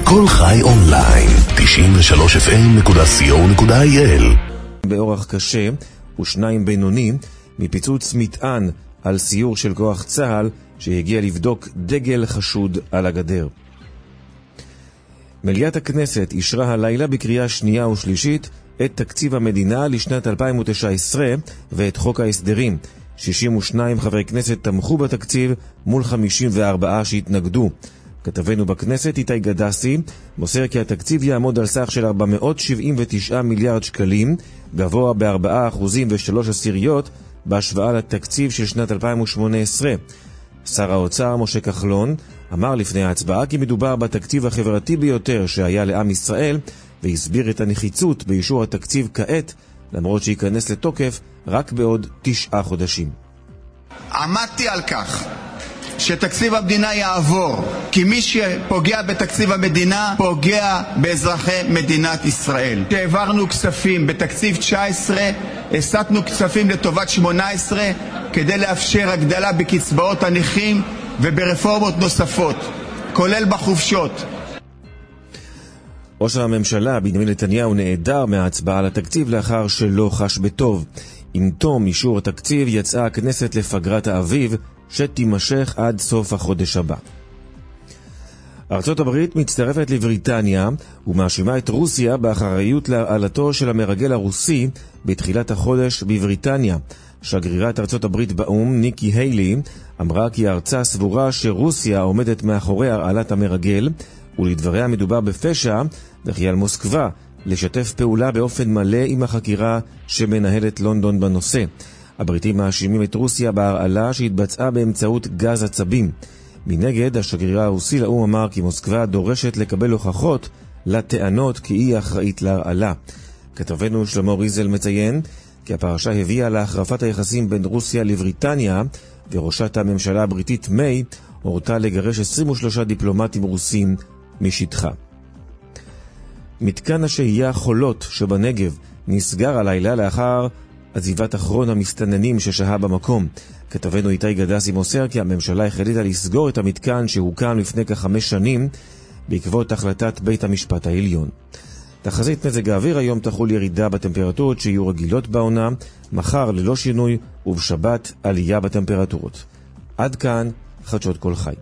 כל חי אונליין, 93fm.co.il. באורח קשה ושניים בינוני מפיצוץ מטען על סיור של כוח צהל שהגיע לבדוק דגל חשוד על הגדר. מליאת הכנסת אישרה הלילה בקריאה שנייה ושלישית את תקציב המדינה לשנת 2019 ואת חוק ההסדרים. 62 חברי כנסת תמכו בתקציב מול 54 שהתנגדו. כתבנו בכנסת איתי גדסי מוסר כי התקציב יעמוד על סך של 479 מיליארד שקלים, גבוה ב4.3% בהשוואה לתקציב של שנת 2018. שר האוצר משה כחלון אמר לפני ההצבעה כי מדובר בתקציב החברתי ביותר שהיה לעם ישראל, והסביר את הנחיצות באישור התקציב כעת, למרות שייכנס לתוקף רק בעוד 9 חודשים. עמדתי על כך שתקציב המדינה יעבור, כי מי שפוגע בתקציב המדינה פוגע באזרחי מדינת ישראל. כשהעברנו כספים בתקציב 19, הסטנו כספים לטובת 18 כדי לאפשר הגדלה בקצבאות הנכים וברפורמות נוספות, כולל בחופשות. ראש הממשלה בנימין נתניהו נעדר מההצבעה על התקציב לאחר שלא חש בטוב. עם תום אישור התקציב יצאה הכנסת לפגרת האביב שתימשך עד סוף החודש הבא. ארצות הברית מצטרפת לבריטניה ומאשימה את רוסיה באחריות להעלתו של המרגל הרוסי בתחילת החודש בבריטניה. שגרירת ארצות הברית באום ניקי היילי אמרה כי הארצה סבורה שרוסיה עומדת מאחורי הרעלת המרגל, ולדבריה מדובר בפשע וכי על מוסקבה לשתף פעולה באופן מלא עם החקירה שמנהלת לונדון בנושא. הבריטים מאשימים את רוסיה בהרעלה שהתבצעה באמצעות גז עצבים. מנגד, השגרירה הרוסי לאום אמר כי מוסקבה דורשת לקבל הוכחות לטענות כי היא אחראית להרעלה. כתבנו שלמה ריזל מציין כי הפרשה הביאה להחרפת היחסים בין רוסיה לבריטניה, וראשת הממשלה הבריטית מיי הורתה לגרש 23 דיפלומטים רוסים משטחה. מתקן השהייה חולות שבנגב נסגר הלילה לאחר עזיבת אחרון המסתננים ששהה במקום. כתבנו איתי גדסי מוסר כי הממשלה החליטה לסגור את המתקן שהוקם לפני כ5 שנים בעקבות החלטת בית המשפט העליון. תחזית מזג האוויר: היום תחול ירידה בטמפרטורות שיהיו רגילות בעונה, מחר ללא שינוי ובשבת עלייה בטמפרטורות. עד כאן חדשות כל חי.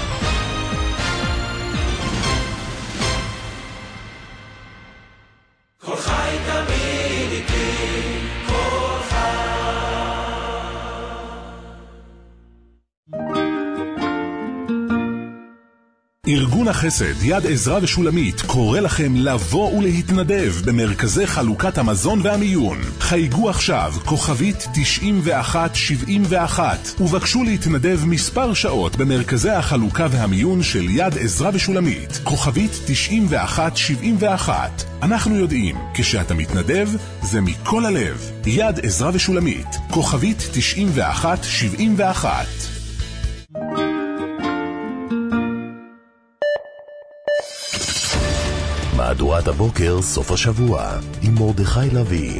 ארגון החסד יד עזרא ושולמית קורא לכם לבוא ולהתנדב במרכזי חלוקת המזון והמיון. חייגו עכשיו כוכבית 9171 ובקשו להתנדב מספר שעות במרכזי החלוקה והמיון של יד עזרא ושולמית. כוכבית 9171. אנחנו יודעים, כשאתה מתנדב זה מכל הלב. יד עזרא ושולמית, כוכבית 9171. מהדורת הבוקר סוף השבוע עם מרדכי לוי.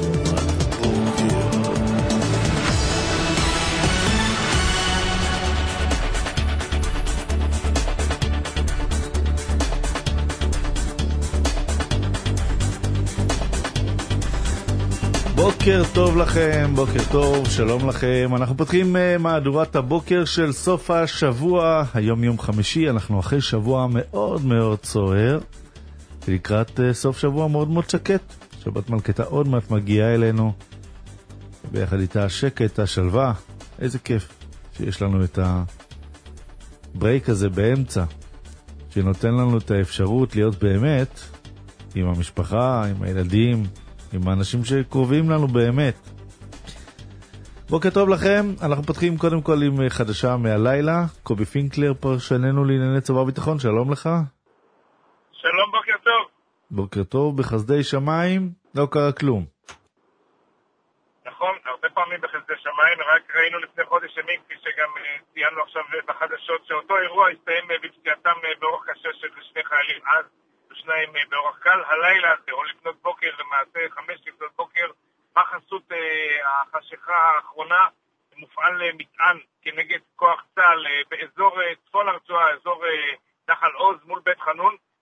בוקר טוב לכם, בוקר טוב, שלום לכם. אנחנו פותחים מהדורת הבוקר של סוף השבוע. היום יום חמישי, אנחנו אחרי שבוע מאוד מאוד סוער, לקראת סוף שבוע מאוד מאוד שקט. שבת מלכתה עוד מעט מגיעה אלינו, ביחד איתה השקט, השלווה. איזה כיף שיש לנו את הברייק הזה באמצע, שנותן לנו את האפשרות להיות באמת עם המשפחה, עם הילדים, עם האנשים שקרובים לנו באמת. בוקר טוב לכם. אנחנו פותחים קודם כל עם חדשה מהלילה. קובי פינקלר, פרשננו לענייני צבא וביטחון, שלום לך. שלום, בוקר טוב. בוקר טוב. בחסדי שמיים לא קרה כלום. נכון, הרבה פעמים בחסדי שמיים. רק ראינו לפני חודש ימים, כפי שגם ציינו עכשיו בחדשות, שאותו אירוע הסתיים בפציעתם באורח קשה של 2 חיילים אז, 2 באורח קל. הלילה הזה, או לפנות בוקר, למעשה 5 לפנות בוקר, בחסות החשיכה האחרונה, מופעל מטען כנגד כוח צה"ל באזור צפון הרצועה, אזור נחל עוז מול בית חנון.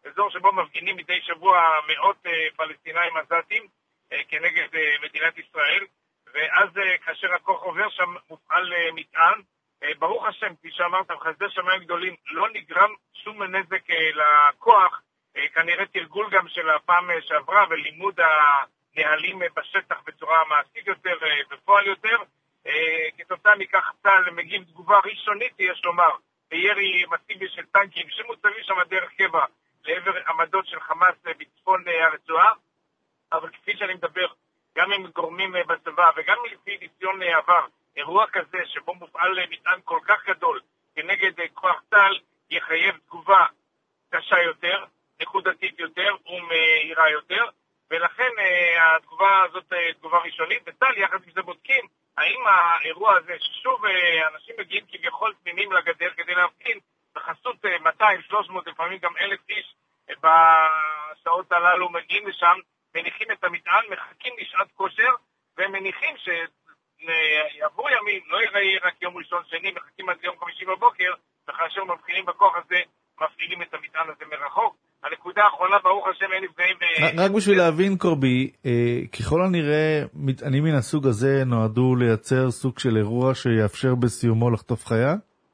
שבו מפגינים מדי שבוע מאות פלסטינאים עזתים כנגד מדינת ישראל, ואז כאשר הכוח עובר שם מופעל מטען. ברוך השם, כפי שאמרת, בחסדי שמיים גדולים לא נגרם שום נזק לכוח, כנראה תרגול גם של הפעם שעברה ולימוד הנהלים בשטח בצורה מעשית יותר, בפועל יותר. כתוצאה מכך צה"ל מגיב תגובה ראשונית, יש לומר, בירי מסיבי של טנקים שמוצבים שם דרך קבע לעבר עמדות של חמאס בצפון הרצועה. אבל כפי שאני מדבר, גם עם גורמים בצבא וגם לפי ניסיון עבר, אירוע כזה שבו מופעל מטען כל כך גדול כנגד כוח צה"ל יחייב תגובה קשה יותר, נקודתית יותר ומהירה יותר, ולכן התגובה הזאת תגובה ראשונית, וצה"ל יחד עם זה בודקים האם האירוע הזה ששוב אנשים מגיעים כביכול תמימים לגדר כדי להפגין בחסות 200, 300, לפעמים גם 1,000 איש בשעות הללו מגיעים לשם, מניחים את המטען, מחכים לשעת כושר ומניחים שיעבור ימים, לא ייראה רק יום ראשון שני, מחכים עד יום חמישי בבוקר, וכאשר מבחינים בכוח הזה מפעילים את המטען הזה מרחוק. הנקודה האחרונה, ברוך השם, אין נפגעים. רק בשביל להבין, קובי, ככל הנראה, מטענים מן הסוג הזה נועדו לייצר סוג של אירוע שיאפשר בסיומו לחטוף חיה?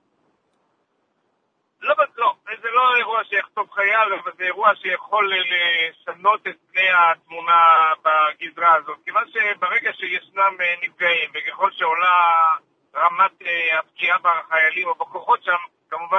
לא, זה לא אירוע שיחטוף חיה, אבל זה אירוע שיכול לשנות את פני התמונה בגזרה הזאת. כיוון שברגע שישנם נפגעים, וככל שעולה רמת הפגיעה בחיילים או בכוחות שם, כמובן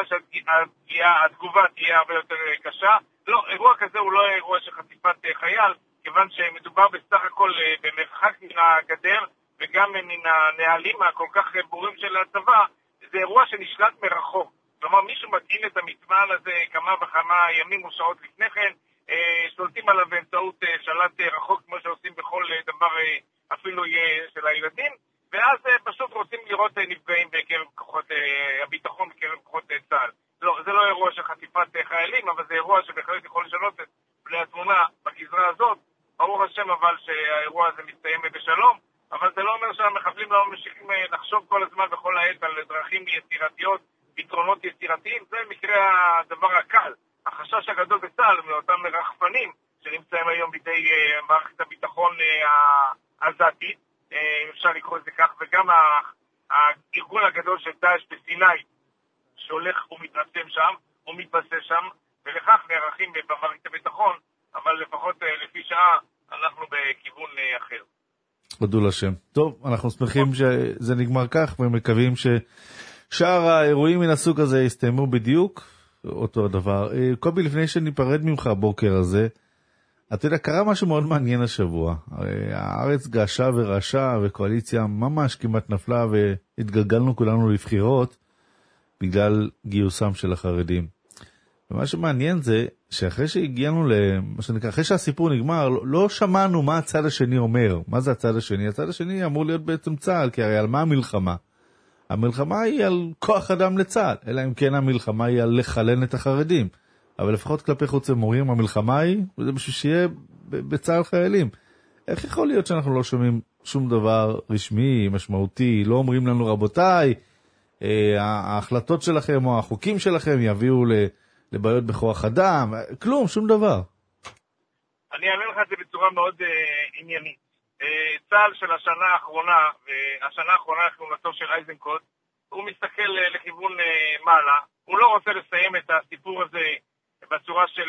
שהתגובה תהיה הרבה יותר קשה. לא, אירוע כזה הוא לא אירוע של חטיפת חייל, כיוון שמדובר בסך הכל במרחק מן הגדר, וגם מן הנהלים הכל כך ברורים של הצבא, זה אירוע שנשלט מרחוק. כלומר, מישהו מתאים את המטען הזה כמה וכמה ימים או שעות לפני כן, שולטים עליו באמצעות שלט רחוק, כמו שעושים בכל דבר אפילו של הילדים, ואז פשוט רוצים לראות נפגעים בקרב כוחות הביטחון, בקרב כוחות צה"ל. לא, זה לא אירוע של חטיפת חיילים, אבל זה אירוע שבהחלט יכול לשנות את פני התמונה בגזרה הזאת. ברוך השם אבל שהאירוע הזה מסתיים בשלום, אבל זה לא אומר שהמחבלים לא ממשיכים לחשוב כל הזמן בכל העת על דרכים יצירתיות, פתרונות יצירתיים. זה מקרה הדבר הקל. החשש הגדול בצה"ל מאותם רחפנים שנמצאים היום בידי מערכת הביטחון העזתית, אם אפשר לקרוא את זה כך, וגם הארגון הגדול של דאעש בסיני שהולך ומתעצם שם, ומתבסס שם, ולכך נערכים במערכת הביטחון, אבל לפחות לפי שעה אנחנו בכיוון אחר. הודו לשם. טוב, אנחנו שמחים שזה נגמר כך, ומקווים ששאר האירועים מן הסוג הזה יסתיימו בדיוק אותו הדבר. קובי, לפני שניפרד ממך הבוקר הזה, אתה יודע, קרה משהו מאוד מעניין השבוע. הארץ געשה ורעשה, וקואליציה ממש כמעט נפלה, והתגלגלנו כולנו לבחירות, בגלל גיוסם של החרדים. ומה שמעניין זה שאחרי שהגיענו מה שנקרא, אחרי שהסיפור נגמר, לא שמענו מה הצד השני אומר. מה זה הצד השני? הצד השני אמור להיות בעצם צה"ל, כי הרי על מה המלחמה? המלחמה היא על כוח אדם לצה"ל, אלא אם כן המלחמה היא על לחלן את החרדים. אבל לפחות כלפי חוץ ומורים, המלחמה היא, וזה בשביל שיהיה בצה"ל חיילים. איך יכול להיות שאנחנו לא שומעים שום דבר רשמי, משמעותי, לא אומרים לנו רבותיי, ההחלטות שלכם או החוקים שלכם יביאו לבעיות בכוח אדם, כלום, שום דבר. אני אענה לך את זה בצורה מאוד עניינית. צה"ל של השנה האחרונה, והשנה האחרונה לכהונתו של איזנקוט, הוא מסתכל לכיוון מעלה, הוא לא רוצה לסיים את הסיפור הזה בצורה של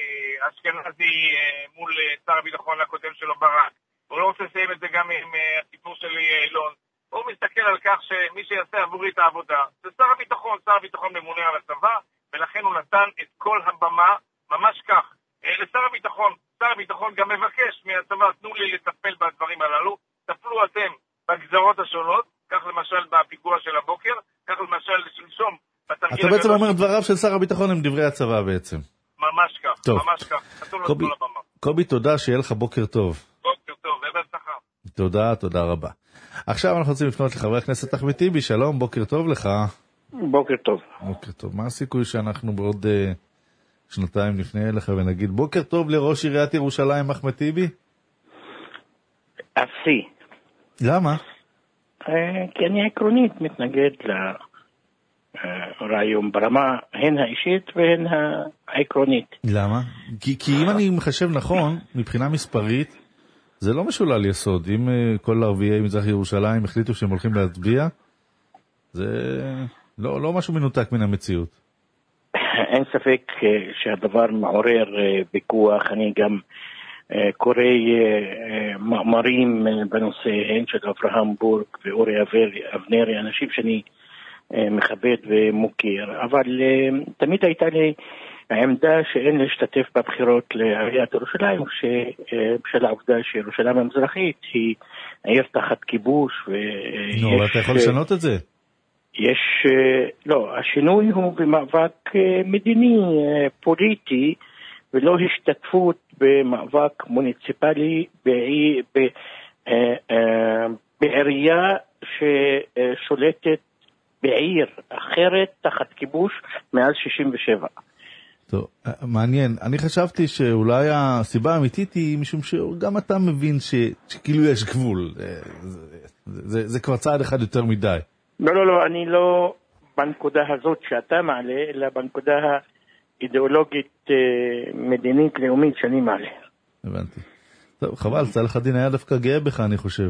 אשכנזי מול שר הביטחון הקודם שלו ברק, הוא לא רוצה לסיים את זה גם עם הסיפור של אילון, הוא מסתכל על כך שמי שיעשה עבורי את העבודה זה שר הביטחון, שר הביטחון ממונה על הצבא, ולכן הוא נתן את כל הבמה ממש כך לשר הביטחון. שר הביטחון גם מבקש מהצבא, תנו לי לטפל בדברים הללו, טפלו אתם בגזרות השונות, כך למשל בפיגוע של הבוקר, כך למשל שלשום בתרגיל. אתה בעצם אומר דבריו של שר הביטחון הם דברי הצבא בעצם. ממש כך, טוב. ממש כך. קובי, תודה, שיהיה לך בוקר טוב. בוקר טוב, ובהצלחה. תודה, תודה רבה. עכשיו אנחנו רוצים לפנות לחבר הכנסת אחמד טיבי, שלום, בוקר טוב לך. בוקר טוב. בוקר טוב. מה הסיכוי שאנחנו בעוד שנתיים נפנה אליך ונגיד בוקר טוב לראש עיריית ירושלים אחמד טיבי? אפסי. למה? כי אני עקרונית מתנגד רעיון ברמה הן האישית והן העקרונית. למה? כי אם אני מחשב נכון, מבחינה מספרית, זה לא משולל יסוד. אם כל ערביי מזרח ירושלים החליטו שהם הולכים להצביע, זה לא משהו מנותק מן המציאות. אין ספק שהדבר מעורר ויכוח. אני גם קורא מאמרים בנושא, הן של אברהם בורג ואורי אבנרי, אנשים שאני מכבד ומוכר, אבל תמיד הייתה לי העמדה שאין להשתתף בבחירות לעיריית ירושלים, בשל העובדה שירושלים המזרחית היא עיר תחת כיבוש. אבל אתה יכול לשנות את זה? לא, השינוי הוא במאבק מדיני, פוליטי, ולא השתתפות במאבק מוניציפלי בעירייה ששולטת בעיר אחרת תחת כיבוש מאז 67. טוב, מעניין. אני חשבתי שאולי הסיבה האמיתית היא משום שגם אתה מבין שכאילו יש גבול. זה כבר צעד אחד יותר מדי. לא, אני לא בנקודה הזאת שאתה מעלה, אלא בנקודה האידיאולוגית מדינית לאומית שאני מעלה. הבנתי. טוב, חבל, צלח הדין היה דווקא גאה בך, אני חושב.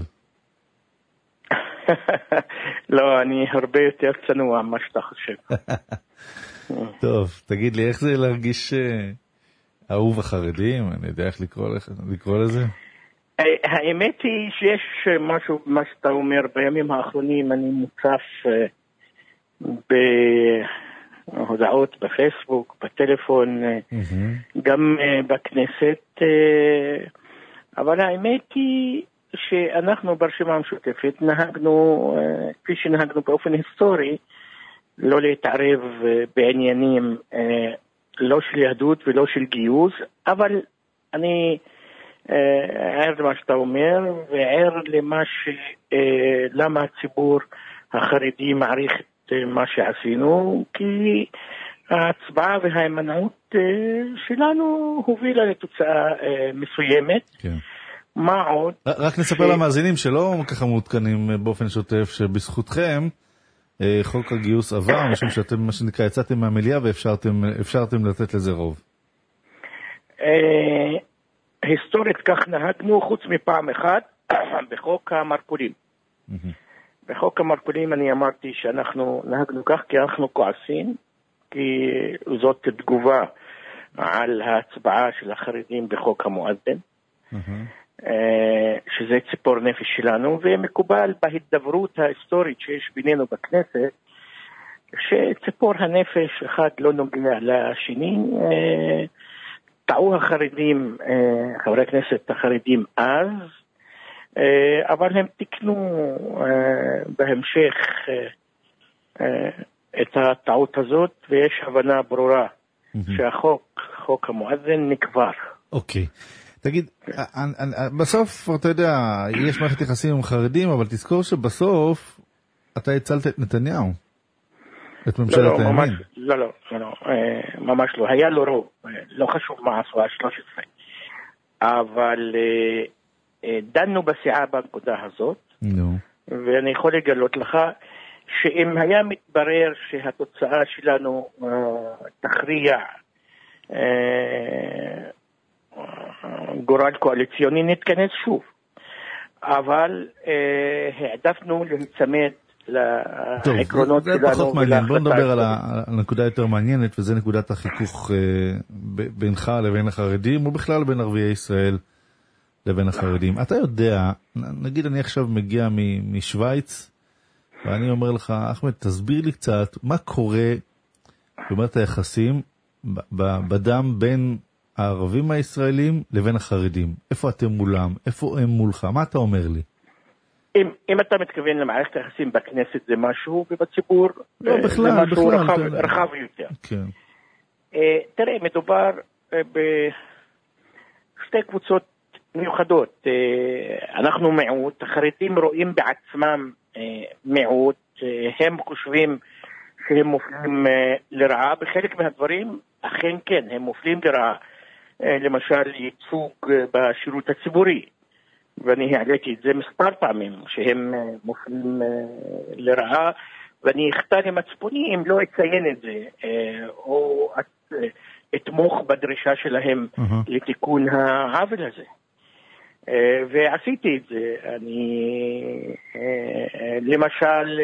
לא, אני הרבה יותר צנוע מה שאתה חושב. טוב, תגיד לי, איך זה להרגיש אהוב החרדים? אני יודע איך לקרוא לזה? האמת היא שיש משהו, מה שאתה אומר, בימים האחרונים אני מוצף בהודעות בפייסבוק, בטלפון, גם בכנסת, אבל האמת היא שאנחנו ברשימה המשותפת נהגנו, כפי שנהגנו באופן היסטורי, לא להתערב בעניינים לא של יהדות ולא של גיוס, אבל אני ער למה שאתה אומר, וער למה הציבור החרדי מעריך את מה שעשינו, כי ההצבעה וההימנעות שלנו הובילה לתוצאה מסוימת. כן. מה עוד? רק נספר למאזינים שלא ככה מעודכנים באופן שוטף, שבזכותכם חוק הגיוס עבר, משום שאתם, מה שנקרא, יצאתם מהמליאה ואפשרתם לתת לזה רוב. היסטורית כך נהגנו, חוץ מפעם אחת, בחוק המרכולים. בחוק המרכולים אני אמרתי שאנחנו נהגנו כך כי אנחנו כועסים, כי זאת תגובה על ההצבעה של החרדים בחוק המואזן, שזה ציפור נפש שלנו, ומקובל בהידברות ההיסטורית שיש בינינו בכנסת, שציפור הנפש אחד לא נוגע לשני. טעו החרדים, חברי הכנסת החרדים אז, אבל הם תקנו בהמשך את הטעות הזאת, ויש הבנה ברורה שהחוק, חוק המואזן, נקבר. אוקיי. תגיד, בסוף, אתה יודע, יש מערכת יחסים עם חרדים, אבל תזכור שבסוף אתה הצלת את נתניהו, את ממשלת הימין. לא, ממש לא. היה לו רוב, לא חשוב מה עשו ה-13. אבל דנו בסיעה בנקודה הזאת, ואני יכול לגלות לך שאם היה מתברר שהתוצאה שלנו תכריע גורל קואליציוני, נתכנס שוב. אבל העדפנו להצמד לעקרונות שלנו. זה פחות מעניין. בוא נדבר על הנקודה יותר מעניינת, וזה נקודת החיכוך בינך לבין החרדים, ובכלל בין ערביי ישראל לבין החרדים. אתה יודע, נגיד אני עכשיו מגיע משוויץ, ואני אומר לך, אחמד, תסביר לי קצת מה קורה במערכת היחסים בדם בין הערבים הישראלים לבין החרדים. איפה אתם מולם? איפה הם מולך? מה אתה אומר לי? אם אתה מתכוון למערכת היחסים בכנסת זה משהו, ובציבור לא, בכלל, זה משהו בכלל, רחב יותר. כן. תראה, מדובר בשתי קבוצות מיוחדות. אנחנו מיעוט, החרדים רואים בעצמם מיעוט, הם חושבים שהם מופלים לרעה, בחלק מהדברים אכן כן, הם מופלים לרעה, למשל ייצוג בשירות הציבורי, ואני העליתי את זה מספר פעמים, שהם מופלים לרעה ואני אכתר למצפוני אם לא אציין את זה, או אתמוך בדרישה שלהם לתיקון העוול הזה. ועשיתי את זה. אני, למשל,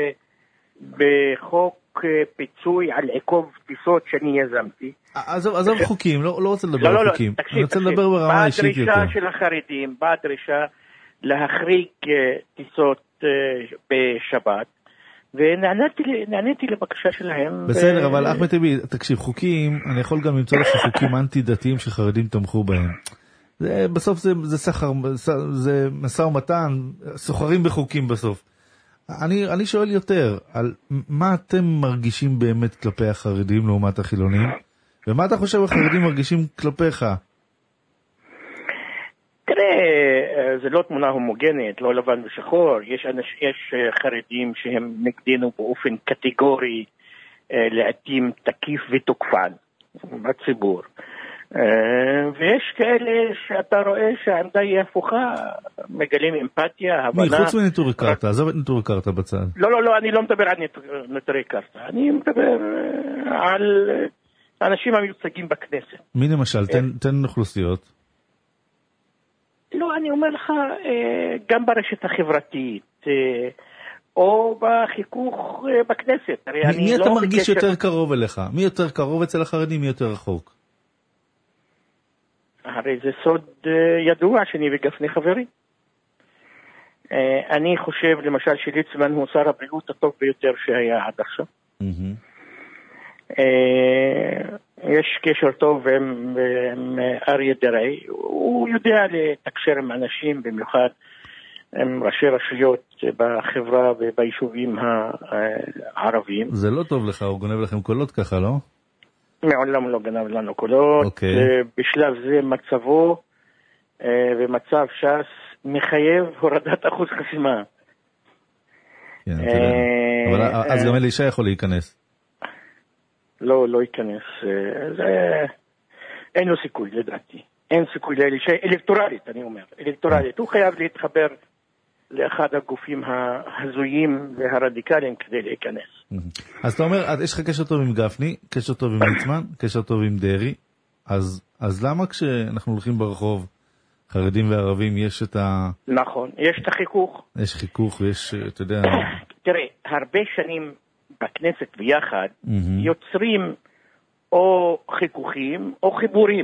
בחוק פיצוי על עיכוב טיסות שאני יזמתי. עזוב חוקים, לא רוצה לדבר על חוקים. אני רוצה לדבר ברמה האישית יותר. בדרישה של החרדים, בדרישה להחריג טיסות בשבת, ונעניתי לבקשה שלהם. בסדר, אבל אחמד טיבי, תקשיב, חוקים, אני יכול גם למצוא לך חוקים אנטי-דתיים שחרדים תמכו בהם. בסוף זה סחר, זה משא ומתן, סוחרים בחוקים בסוף. אני שואל יותר, על מה אתם מרגישים באמת כלפי החרדים לעומת החילונים, ומה אתה חושב החרדים מרגישים כלפיך? תראה, זה לא תמונה הומוגנית, לא לבן ושחור. יש חרדים שהם נגדנו באופן קטגורי, לעתים תקיף ותוקפן בציבור. ויש כאלה שאתה רואה שהעמדה היא הפוכה, מגלים אמפתיה, הבנה. חוץ מנטורי קרתא, עזוב את נטורי קרתא בצד. לא, אני לא מדבר על נטורי קרתא, אני מדבר על האנשים המיוצגים בכנסת. מי למשל? תן אוכלוסיות. לא, אני אומר לך, גם ברשת החברתית, או בחיכוך בכנסת. מי אתה מרגיש יותר קרוב אליך? מי יותר קרוב אצל החרדים, מי יותר רחוק? הרי זה סוד ידוע שאני וגפני חברים. אני חושב למשל שליצמן הוא שר הבריאות הטוב ביותר שהיה עד עכשיו. יש קשר טוב עם אריה דרעי, הוא יודע לתקשר עם אנשים, במיוחד עם ראשי רשויות בחברה וביישובים הערביים. זה לא טוב לך, הוא גונב לכם קולות ככה, לא? מעולם לא גנב לנו קולות. בשלב זה מצבו ומצב ש"ס מחייב הורדת אחוז חסימה. אבל אז גם אלישע יכול להיכנס. לא ייכנס. אין לו סיכוי לדעתי. אין סיכוי לאלישע, אלקטורלית אני אומר. אלקטורלית. הוא חייב להתחבר לאחד הגופים ההזויים והרדיקליים כדי להיכנס. אז אתה אומר, יש לך קשר טוב עם גפני, קשר טוב עם ליצמן, קשר טוב עם דרעי, אז למה כשאנחנו הולכים ברחוב, חרדים וערבים, יש את נכון, יש את החיכוך. יש חיכוך ויש, אתה יודע... תראה, הרבה שנים בכנסת ביחד, יוצרים או חיכוכים או חיבורים.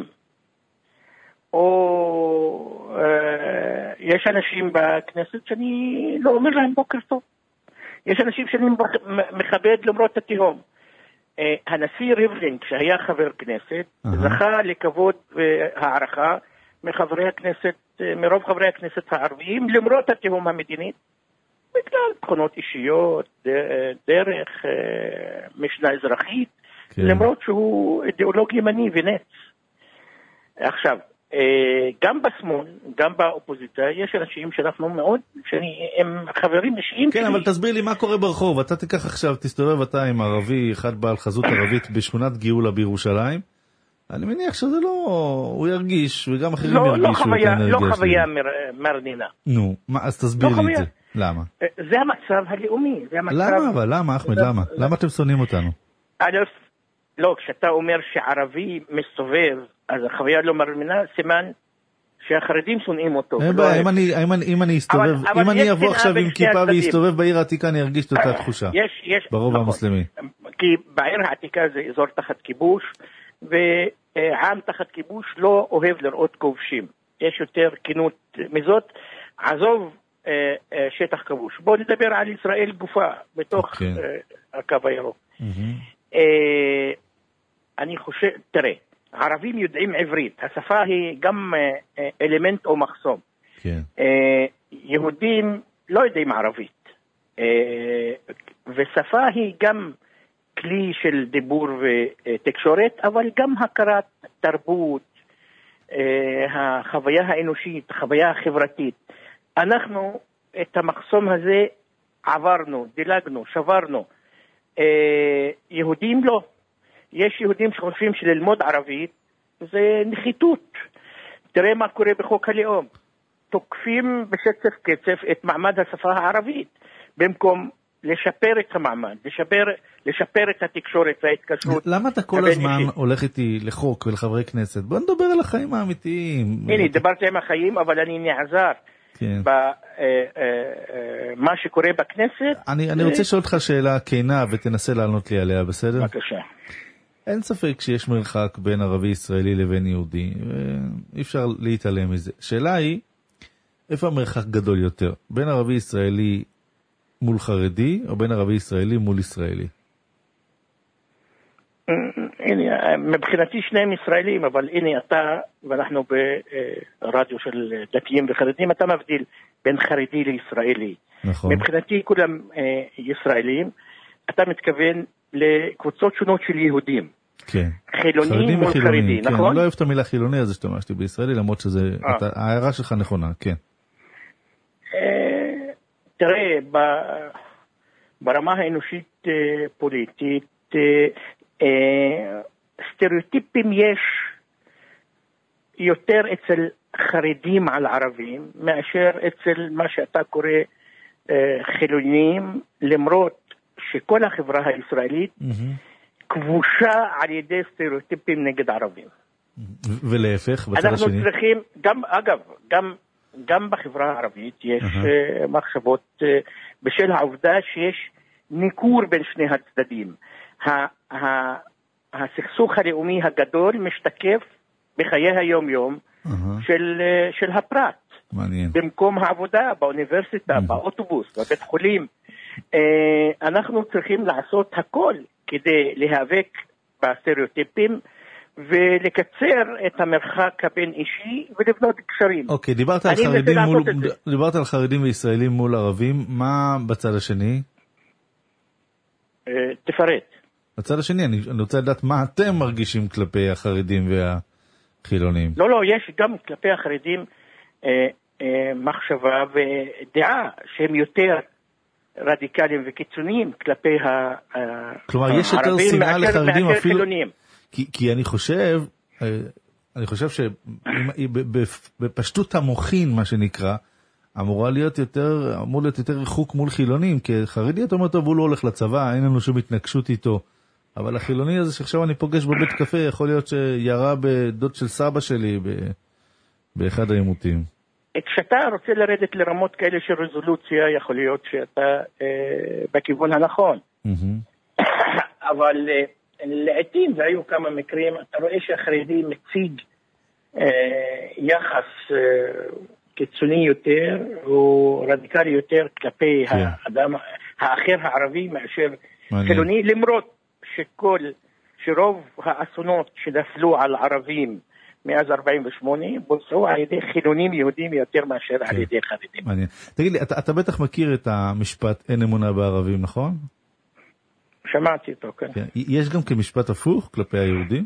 או יש אנשים בכנסת שאני לא אומר להם בוקר טוב. יש אנשים שאני מכבד למרות התהום. הנשיא ריבלין, כשהיה חבר כנסת, זכה לכבוד והערכה מחברי הכנסת, מרוב חברי הכנסת הערביים, למרות התהום המדינית, בגלל תכונות אישיות, דרך, משנה אזרחית, למרות שהוא אידיאולוג ימני ונץ. עכשיו, גם בשמאל, גם באופוזיציה, יש אנשים שאנחנו מאוד, הם חברים אישיים. כן, אבל תסביר לי מה קורה ברחוב. אתה תיקח עכשיו, תסתובב אתה עם ערבי, אחד בעל חזות ערבית בשכונת גאולה בירושלים. אני מניח שזה לא, הוא ירגיש, וגם אחרים ירגישו את האנרגיה לא חוויה מרנינה. נו, אז תסביר לי את זה. למה? זה המצב הלאומי. למה אבל? למה, אחמד? למה? למה אתם שונאים אותנו? לא, כשאתה אומר שערבי מסתובב, אז החוויה לא מרמינה, סימן שהחרדים שונאים אותו. אם אני אסתובב, אם אני אבוא עכשיו עם כיפה ויסתובב בעיר העתיקה, אני ארגיש את אותה תחושה. ברוב המוסלמי. כי בעיר העתיקה זה אזור תחת כיבוש, ועם תחת כיבוש לא אוהב לראות כובשים. יש יותר כינות מזאת. עזוב שטח כבוש. בוא נדבר על ישראל גופה, בתוך הקו הירוק. אני חושב, תראה, ערבים יודעים עברית, השפה היא גם אלמנט או מחסום. יהודים לא יודעים ערבית, ושפה היא גם כלי של דיבור ותקשורת, אבל גם הכרת תרבות, החוויה האנושית, החוויה החברתית. אנחנו את המחסום הזה עברנו, דילגנו, שברנו. יהודים לא. יש יהודים שחושבים שללמוד ערבית זה נחיתות. תראה מה קורה בחוק הלאום. תוקפים בשצף קצף את מעמד השפה הערבית, במקום לשפר את המעמד, לשפר את התקשורת וההתקשרות. למה אתה כל הזמן הולך איתי לחוק ולחברי כנסת? בוא נדבר על החיים האמיתיים. הנה, דיברתי עם החיים, אבל אני נעזר במה שקורה בכנסת. אני רוצה לשאול אותך שאלה כנה ותנסה לענות לי עליה, בסדר? בבקשה. אין ספק שיש מרחק בין ערבי ישראלי לבין יהודי, אי אפשר להתעלם מזה. שאלה היא, איפה המרחק גדול יותר? בין ערבי ישראלי מול חרדי, או בין ערבי ישראלי מול ישראלי? הנה, מבחינתי שניהם ישראלים, אבל הנה אתה, ואנחנו ברדיו של דתיים וחרדים, אתה מבדיל בין חרדי לישראלי. נכון. מבחינתי כולם ישראלים, אתה מתכוון לקבוצות שונות של יהודים. כן. חילוני מול חרדי, כן, נכון? אני לא אוהב את המילה חילוני, אז השתמשתי בישראלי, למרות שזה, ההערה שלך נכונה, כן. תראה, ברמה האנושית פוליטית, סטריאוטיפים יש יותר אצל חרדים על ערבים, מאשר אצל מה שאתה קורא חילונים, למרות שכל החברה הישראלית כבושה על ידי סטריאוטיפים נגד ערבים. ולהפך, בצד השני? אנחנו צריכים, גם בחברה הערבית יש מחשבות בשל העובדה שיש ניכור בין שני הצדדים. הסכסוך הלאומי הגדול משתקף בחיי היום-יום של הפרט. מעניין. במקום העבודה, באוניברסיטה, באוטובוס, בבית חולים. אנחנו צריכים לעשות הכל כדי להיאבק בסטריאוטיפים ולקצר את המרחק הבין אישי ולבנות קשרים. אוקיי, דיברת על חרדים וישראלים מול ערבים, מה בצד השני? תפרט. בצד השני, אני רוצה לדעת מה אתם מרגישים כלפי החרדים והחילונים. לא, יש גם כלפי החרדים מחשבה ודעה שהם יותר רדיקליים וקיצוניים כלפי הערבים. כלומר, יש יותר שנאה לחרדים אפילו... כי אני חושב שבפשטות המוחין, מה שנקרא, אמור להיות יותר ריחוק מול חילונים, כי חרדי אתה אומר, טוב, הוא לא הולך לצבא, אין לנו שום התנגשות איתו, אבל החילוני הזה שעכשיו אני פוגש בבית קפה, יכול להיות שירה בדוד של סבא שלי באחד העימותים. כשאתה רוצה לרדת לרמות כאלה של רזולוציה, יכול להיות שאתה בכיוון הנכון. אבל לעתים, והיו כמה מקרים, אתה רואה שהחרדי מציג יחס קיצוני יותר, או רדיקלי יותר כלפי האדם האחר הערבי מאשר חילוני, למרות שרוב האסונות שנפלו על ערבים מאז 48 בוצעו על ידי חילונים יהודים יותר מאשר על ידי חרדים. מעניין. תגיד לי, אתה בטח מכיר את המשפט אין אמונה בערבים, נכון? שמעתי אותו, כן. יש גם כמשפט הפוך כלפי היהודים?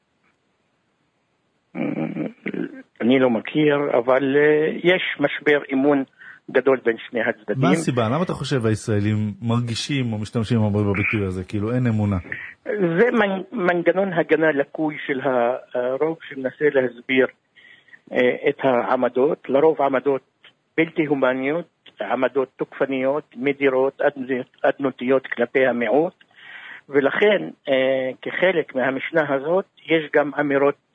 אני לא מכיר, אבל יש משבר אמון גדול בין שני הצדדים. מה הסיבה? למה אתה חושב הישראלים מרגישים או משתמשים הרבה בביטוי הזה? כאילו אין אמונה. זה מנגנון הגנה לקוי של הרוב שמנסה להסביר את העמדות. לרוב עמדות בלתי הומניות, עמדות תוקפניות, מדירות, אדנותיות כלפי המיעוט. ולכן כחלק מהמשנה הזאת יש גם אמירות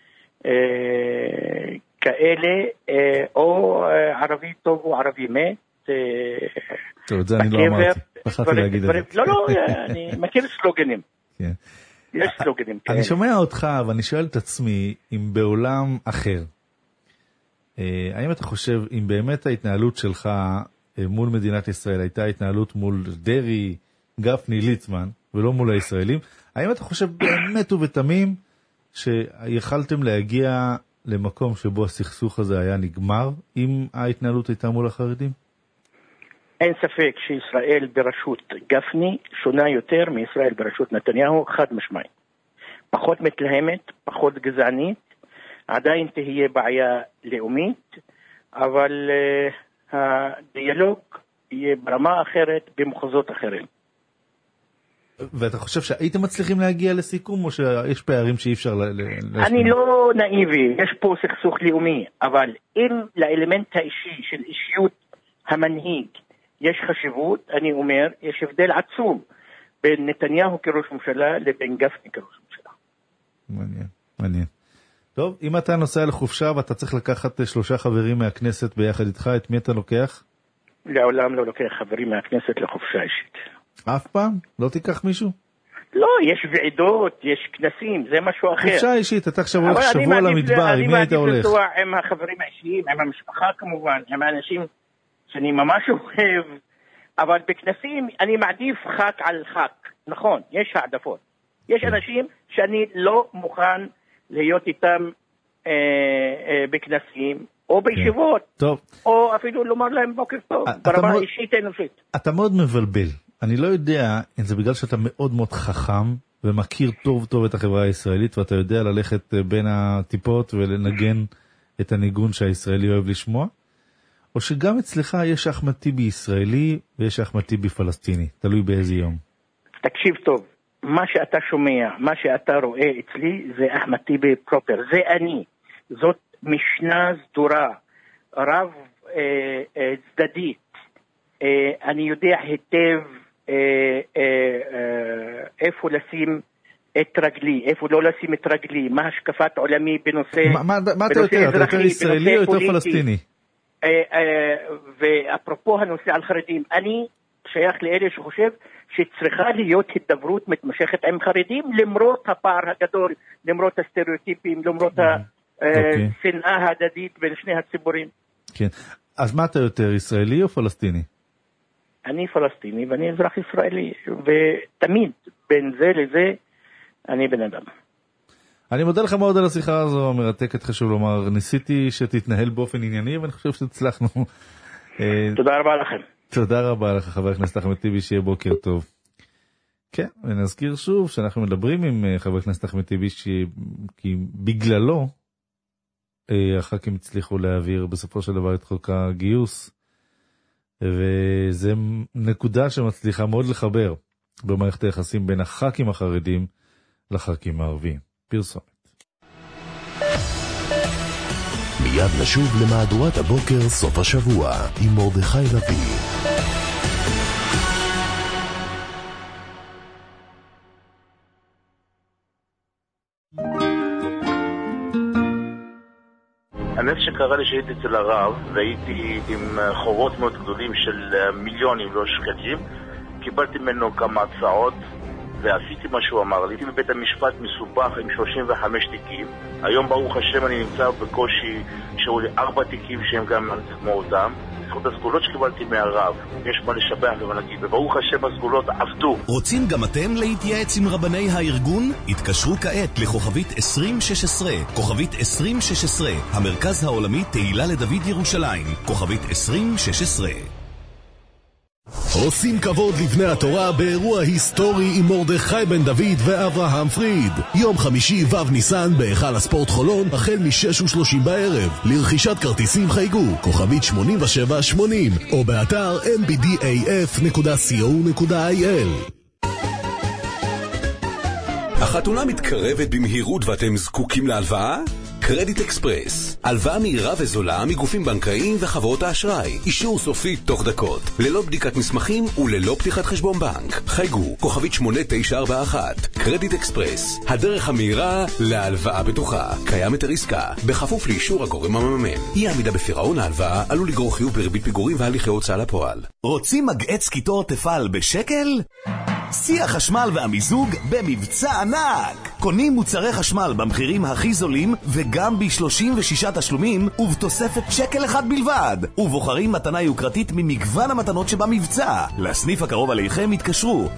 כאלה, או ערבי טוב או ערבי מת. טוב, את זה אני לא אמרתי. פחדתי להגיד את זה. לא, אני מכיר סלוגנים. יש סלוגנים כאלה. אני שומע אותך, ואני שואל את עצמי, אם בעולם אחר, האם אתה חושב, אם באמת ההתנהלות שלך מול מדינת ישראל הייתה התנהלות מול דרי, גפני, ליצמן, ולא מול הישראלים, האם אתה חושב באמת ובתמים שיכלתם להגיע למקום שבו הסכסוך הזה היה נגמר, אם ההתנהלות הייתה מול החרדים? אין ספק שישראל בראשות גפני שונה יותר מישראל בראשות נתניהו, חד משמעי. פחות מתלהמת, פחות גזענית, עדיין תהיה בעיה לאומית, אבל הדיאלוג יהיה ברמה אחרת במחוזות אחרים. ואתה חושב שהייתם מצליחים להגיע לסיכום, או שיש פערים שאי אפשר אני לא נאיבי, יש פה סכסוך לאומי, אבל אם לאלמנט האישי של אישיות המנהיג יש חשיבות, אני אומר, יש הבדל עצום בין נתניהו כראש ממשלה לבין גפני כראש ממשלה. מעניין. טוב, אם אתה נוסע לחופשה ואתה צריך לקחת 3 חברים מהכנסת ביחד איתך, את מי אתה לוקח? לעולם לא לוקח חברים מהכנסת לחופשה אישית. אף פעם? לא תיקח מישהו? לא, יש ועידות, יש כנסים, זה משהו אחר. חופשה אישית, אתה עכשיו הולך שבוע למדבר, עם מי היית הולך? אני מעדיף לנסוע עם החברים האישיים, עם המשפחה כמובן, עם האנשים שאני ממש אוהב, אבל בכנסים אני מעדיף ח"כ על ח"כ. נכון, יש העדפות. יש אנשים שאני לא מוכן להיות איתם בכנסים, או בישיבות, או אפילו לומר להם בוקר טוב, ברמה אישית אנושית. אתה מאוד מבלבל. אני לא יודע אם זה בגלל שאתה מאוד מאוד חכם, ומכיר טוב טוב את החברה הישראלית, ואתה יודע ללכת בין הטיפות ולנגן את הניגון שהישראלי אוהב לשמוע, או שגם אצלך יש אחמד טיבי ישראלי, ויש אחמד טיבי פלסטיני, תלוי באיזה יום. תקשיב טוב, מה שאתה שומע, מה שאתה רואה אצלי, זה אחמד טיבי פרופר, זה אני. זאת משנה סדורה, רב צדדית. אני יודע היטב איפה לשים את רגלי, איפה לא לשים את רגלי, מה השקפת עולמי בנושא מה אתה יותר? אתה יותר ישראלי או יותר פלסטיני? ואפרופו הנושא על חרדים, אני שייך לאלה שחושב שצריכה להיות הידברות מתמשכת עם חרדים, למרות הפער הגדול, למרות הסטריאוטיפים, למרות השנאה ההדדית בין שני הציבורים. כן. אז מה אתה יותר, ישראלי או פלסטיני? אני פלסטיני ואני אזרח ישראלי, ותמיד בין זה לזה אני בן אדם. אני מודה לך מאוד על השיחה הזו, מרתקת, חשוב לומר. ניסיתי שתתנהל באופן ענייני, ואני חושב שתצלחנו. תודה רבה לכם. תודה רבה לך, חבר הכנסת אחמד טיבי, שיהיה בוקר טוב. כן, ונזכיר שוב שאנחנו מדברים עם חבר הכנסת אחמד טיבי, כי בגללו הח"כים הצליחו להעביר בסופו של דבר את חוק הגיוס, וזה נקודה שמצליחה מאוד לחבר במערכת היחסים בין הח"כים החרדים לח"כים הערביים. פרסומת. מיד נשוב למהדורת הבוקר סוף השבוע עם מרדכי לוי. הנס שקרה לי שהייתי אצל הרב והייתי עם חובות מאוד גדולים של מיליונים לא שקלים, קיבלתי ממנו כמה הצעות ועשיתי מה שהוא אמר לי. הייתי בבית המשפט מסובך עם 35 תיקים. היום ברוך השם אני נמצא בקושי שהיו לי 4 תיקים שהם גם כמו אותם. בזכות הסגולות שקיבלתי מהרב, יש מה לשבח ולהגיד, וברוך השם הסגולות עבדו. רוצים גם אתם להתייעץ עם רבני הארגון? התקשרו כעת לכוכבית 2016, כוכבית 2016, המרכז העולמי תהילה לדוד ירושלים, כוכבית 2016. עושים כבוד לבני התורה באירוע היסטורי עם מרדכי בן דוד ואברהם פריד. יום חמישי ו' ניסן בהיכל הספורט חולון החל מ-6:30 בערב. לרכישת כרטיסים חייגו כוכבית 8780 או באתר mbdaf.co.il. החתונה מתקרבת במהירות ואתם זקוקים להלוואה? קרדיט אקספרס, הלוואה מהירה וזולה מגופים בנקאיים וחברות האשראי, אישור סופי תוך דקות, ללא בדיקת מסמכים וללא פתיחת חשבון בנק. חייגו כוכבית 8941. קרדיט אקספרס, הדרך המהירה להלוואה בטוחה. קיים היתר עסקה בכפוף לאישור הגורם המממן. אי עמידה בפירעון ההלוואה עלול לגרור חיוב בריבית פיגורים והליכי הוצאה לפועל. רוצים מגעץ קיטור תפל בשקל? שיא החשמל והמיזוג במבצע ענק. קונים מוצרי חשמל במחירים הכי זולים וגם ב-36 תשלומים ובתוספת שקל אחד בלבד, ובוחרים מתנה יוקרתית ממגוון המתנות שבמבצע. לסניף הקרוב עליכם התקשרו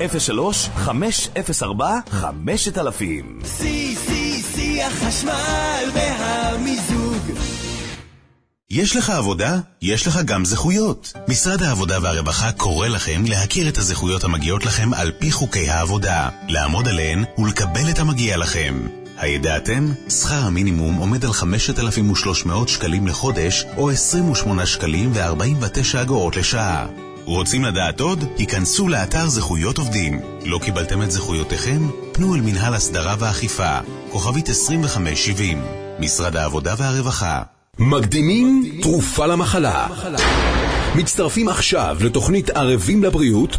03-504-5000. שיא החשמל והמיזוג. יש לך עבודה? יש לך גם זכויות. משרד העבודה והרווחה קורא לכם להכיר את הזכויות המגיעות לכם על פי חוקי העבודה, לעמוד עליהן ולקבל את המגיע לכם. הידעתם? שכר המינימום עומד על 5,300 שקלים לחודש או 28 שקלים ו49 אגורות לשעה. רוצים לדעת עוד? היכנסו לאתר זכויות עובדים. לא קיבלתם את זכויותיכם? פנו אל מנהל הסדרה ואכיפה, כוכבית 2570, משרד העבודה והרווחה. מקדימים תרופה למחלה. מצטרפים עכשיו לתוכנית ערבים לבריאות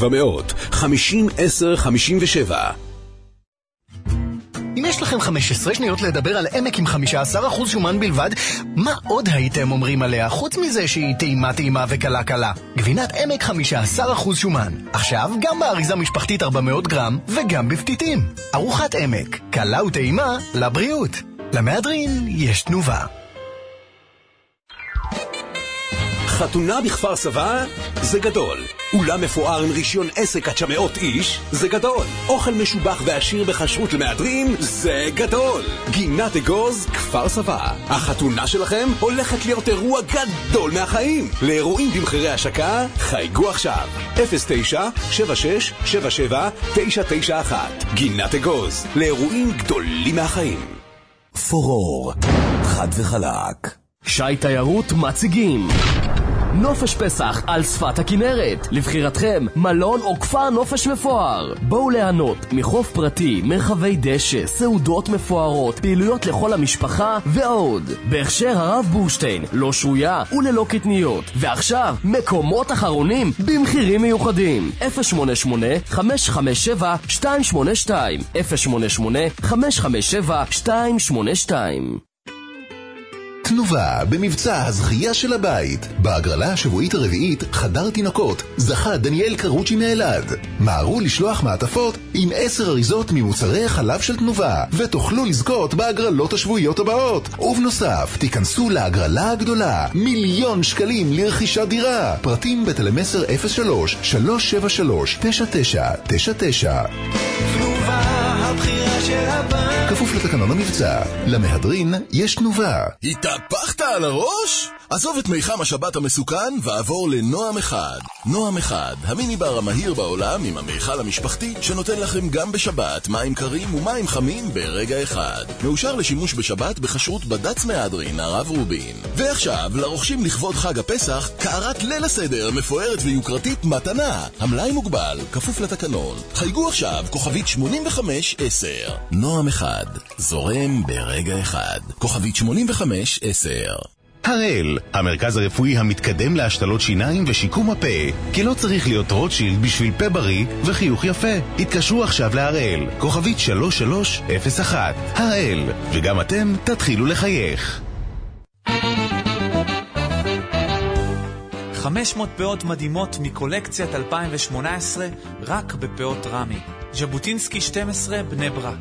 1-700-50-10-57. אם יש לכם 15 שניות לדבר על עמק עם 15% שומן בלבד, מה עוד הייתם אומרים עליה חוץ מזה שהיא טעימה וקלה קלה? גבינת עמק 15% שומן. עכשיו גם באריזה משפחתית 400 גרם וגם בפתיתים. ארוחת עמק, קלה וטעימה לבריאות. למהדרין יש תנובה. חתונה בכפר סבא זה גדול. אולם מפואר עם רישיון עסק עד 900 איש זה גדול. אוכל משובח ועשיר בכשרות למהדרין זה גדול. גינת אגוז כפר סבא. החתונה שלכם הולכת להיות אירוע גדול מהחיים. לאירועים במחירי השקה חייגו עכשיו 09-7677-991. גינת אגוז לאירועים גדולים מהחיים. פורור חד וחלק. שי תיירות מציגים נופש פסח על שפת הכנרת. לבחירתכם מלון או כפר נופש מפואר. בואו ליהנות מחוף פרטי, מרחבי דשא, סעודות מפוארות, פעילויות לכל המשפחה ועוד. בהכשר הרב בורשטיין, לא שויה וללא קטניות. ועכשיו מקומות אחרונים במחירים מיוחדים. 088-557-282 088-557-282. תנובה במבצע הזכייה של הבית. בהגרלה השבועית הרביעית חדר תינוקות זכה דניאל קרוצ'י מאלעד. מהרו לשלוח מעטפות עם 10 אריזות ממוצרי החלב של תנובה ותוכלו לזכות בהגרלות השבועיות הבאות. ובנוסף תיכנסו להגרלה הגדולה 1,000,000 שקלים לרכישת דירה. פרטים בטלמסר 03-373-9999. תנובה הבחירה של הבית. כפוף לתקנון המבצע. למהדרין יש תנובה. התהפכת על הראש? עזוב את מיחם השבת המסוכן ועבור לנועם אחד. נועם אחד, המיניבר המהיר בעולם עם המיכל המשפחתי שנותן לכם גם בשבת מים קרים ומים חמים ברגע אחד. מאושר לשימוש בשבת בכשרות בד"ץ מהדרין הרב רובין. ועכשיו לרוכשים לכבוד חג הפסח קערת ליל הסדר מפוארת ויוקרתית מתנה. המלאי מוגבל, כפוף לתקנון. חייגו עכשיו כוכבית 8510. נועם אחד, זורם ברגע אחד. כוכבית 8510. הראל, המרכז הרפואי המתקדם להשתלות שיניים ושיקום הפה, כי לא צריך להיות רוטשילד בשביל פה בריא וחיוך יפה. התקשרו עכשיו להראל, כוכבית 3301. הראל, וגם אתם תתחילו לחייך. 500 פאות מדהימות מקולקציית 2018 רק בפאות רמי. ז'בוטינסקי 12 בני ברק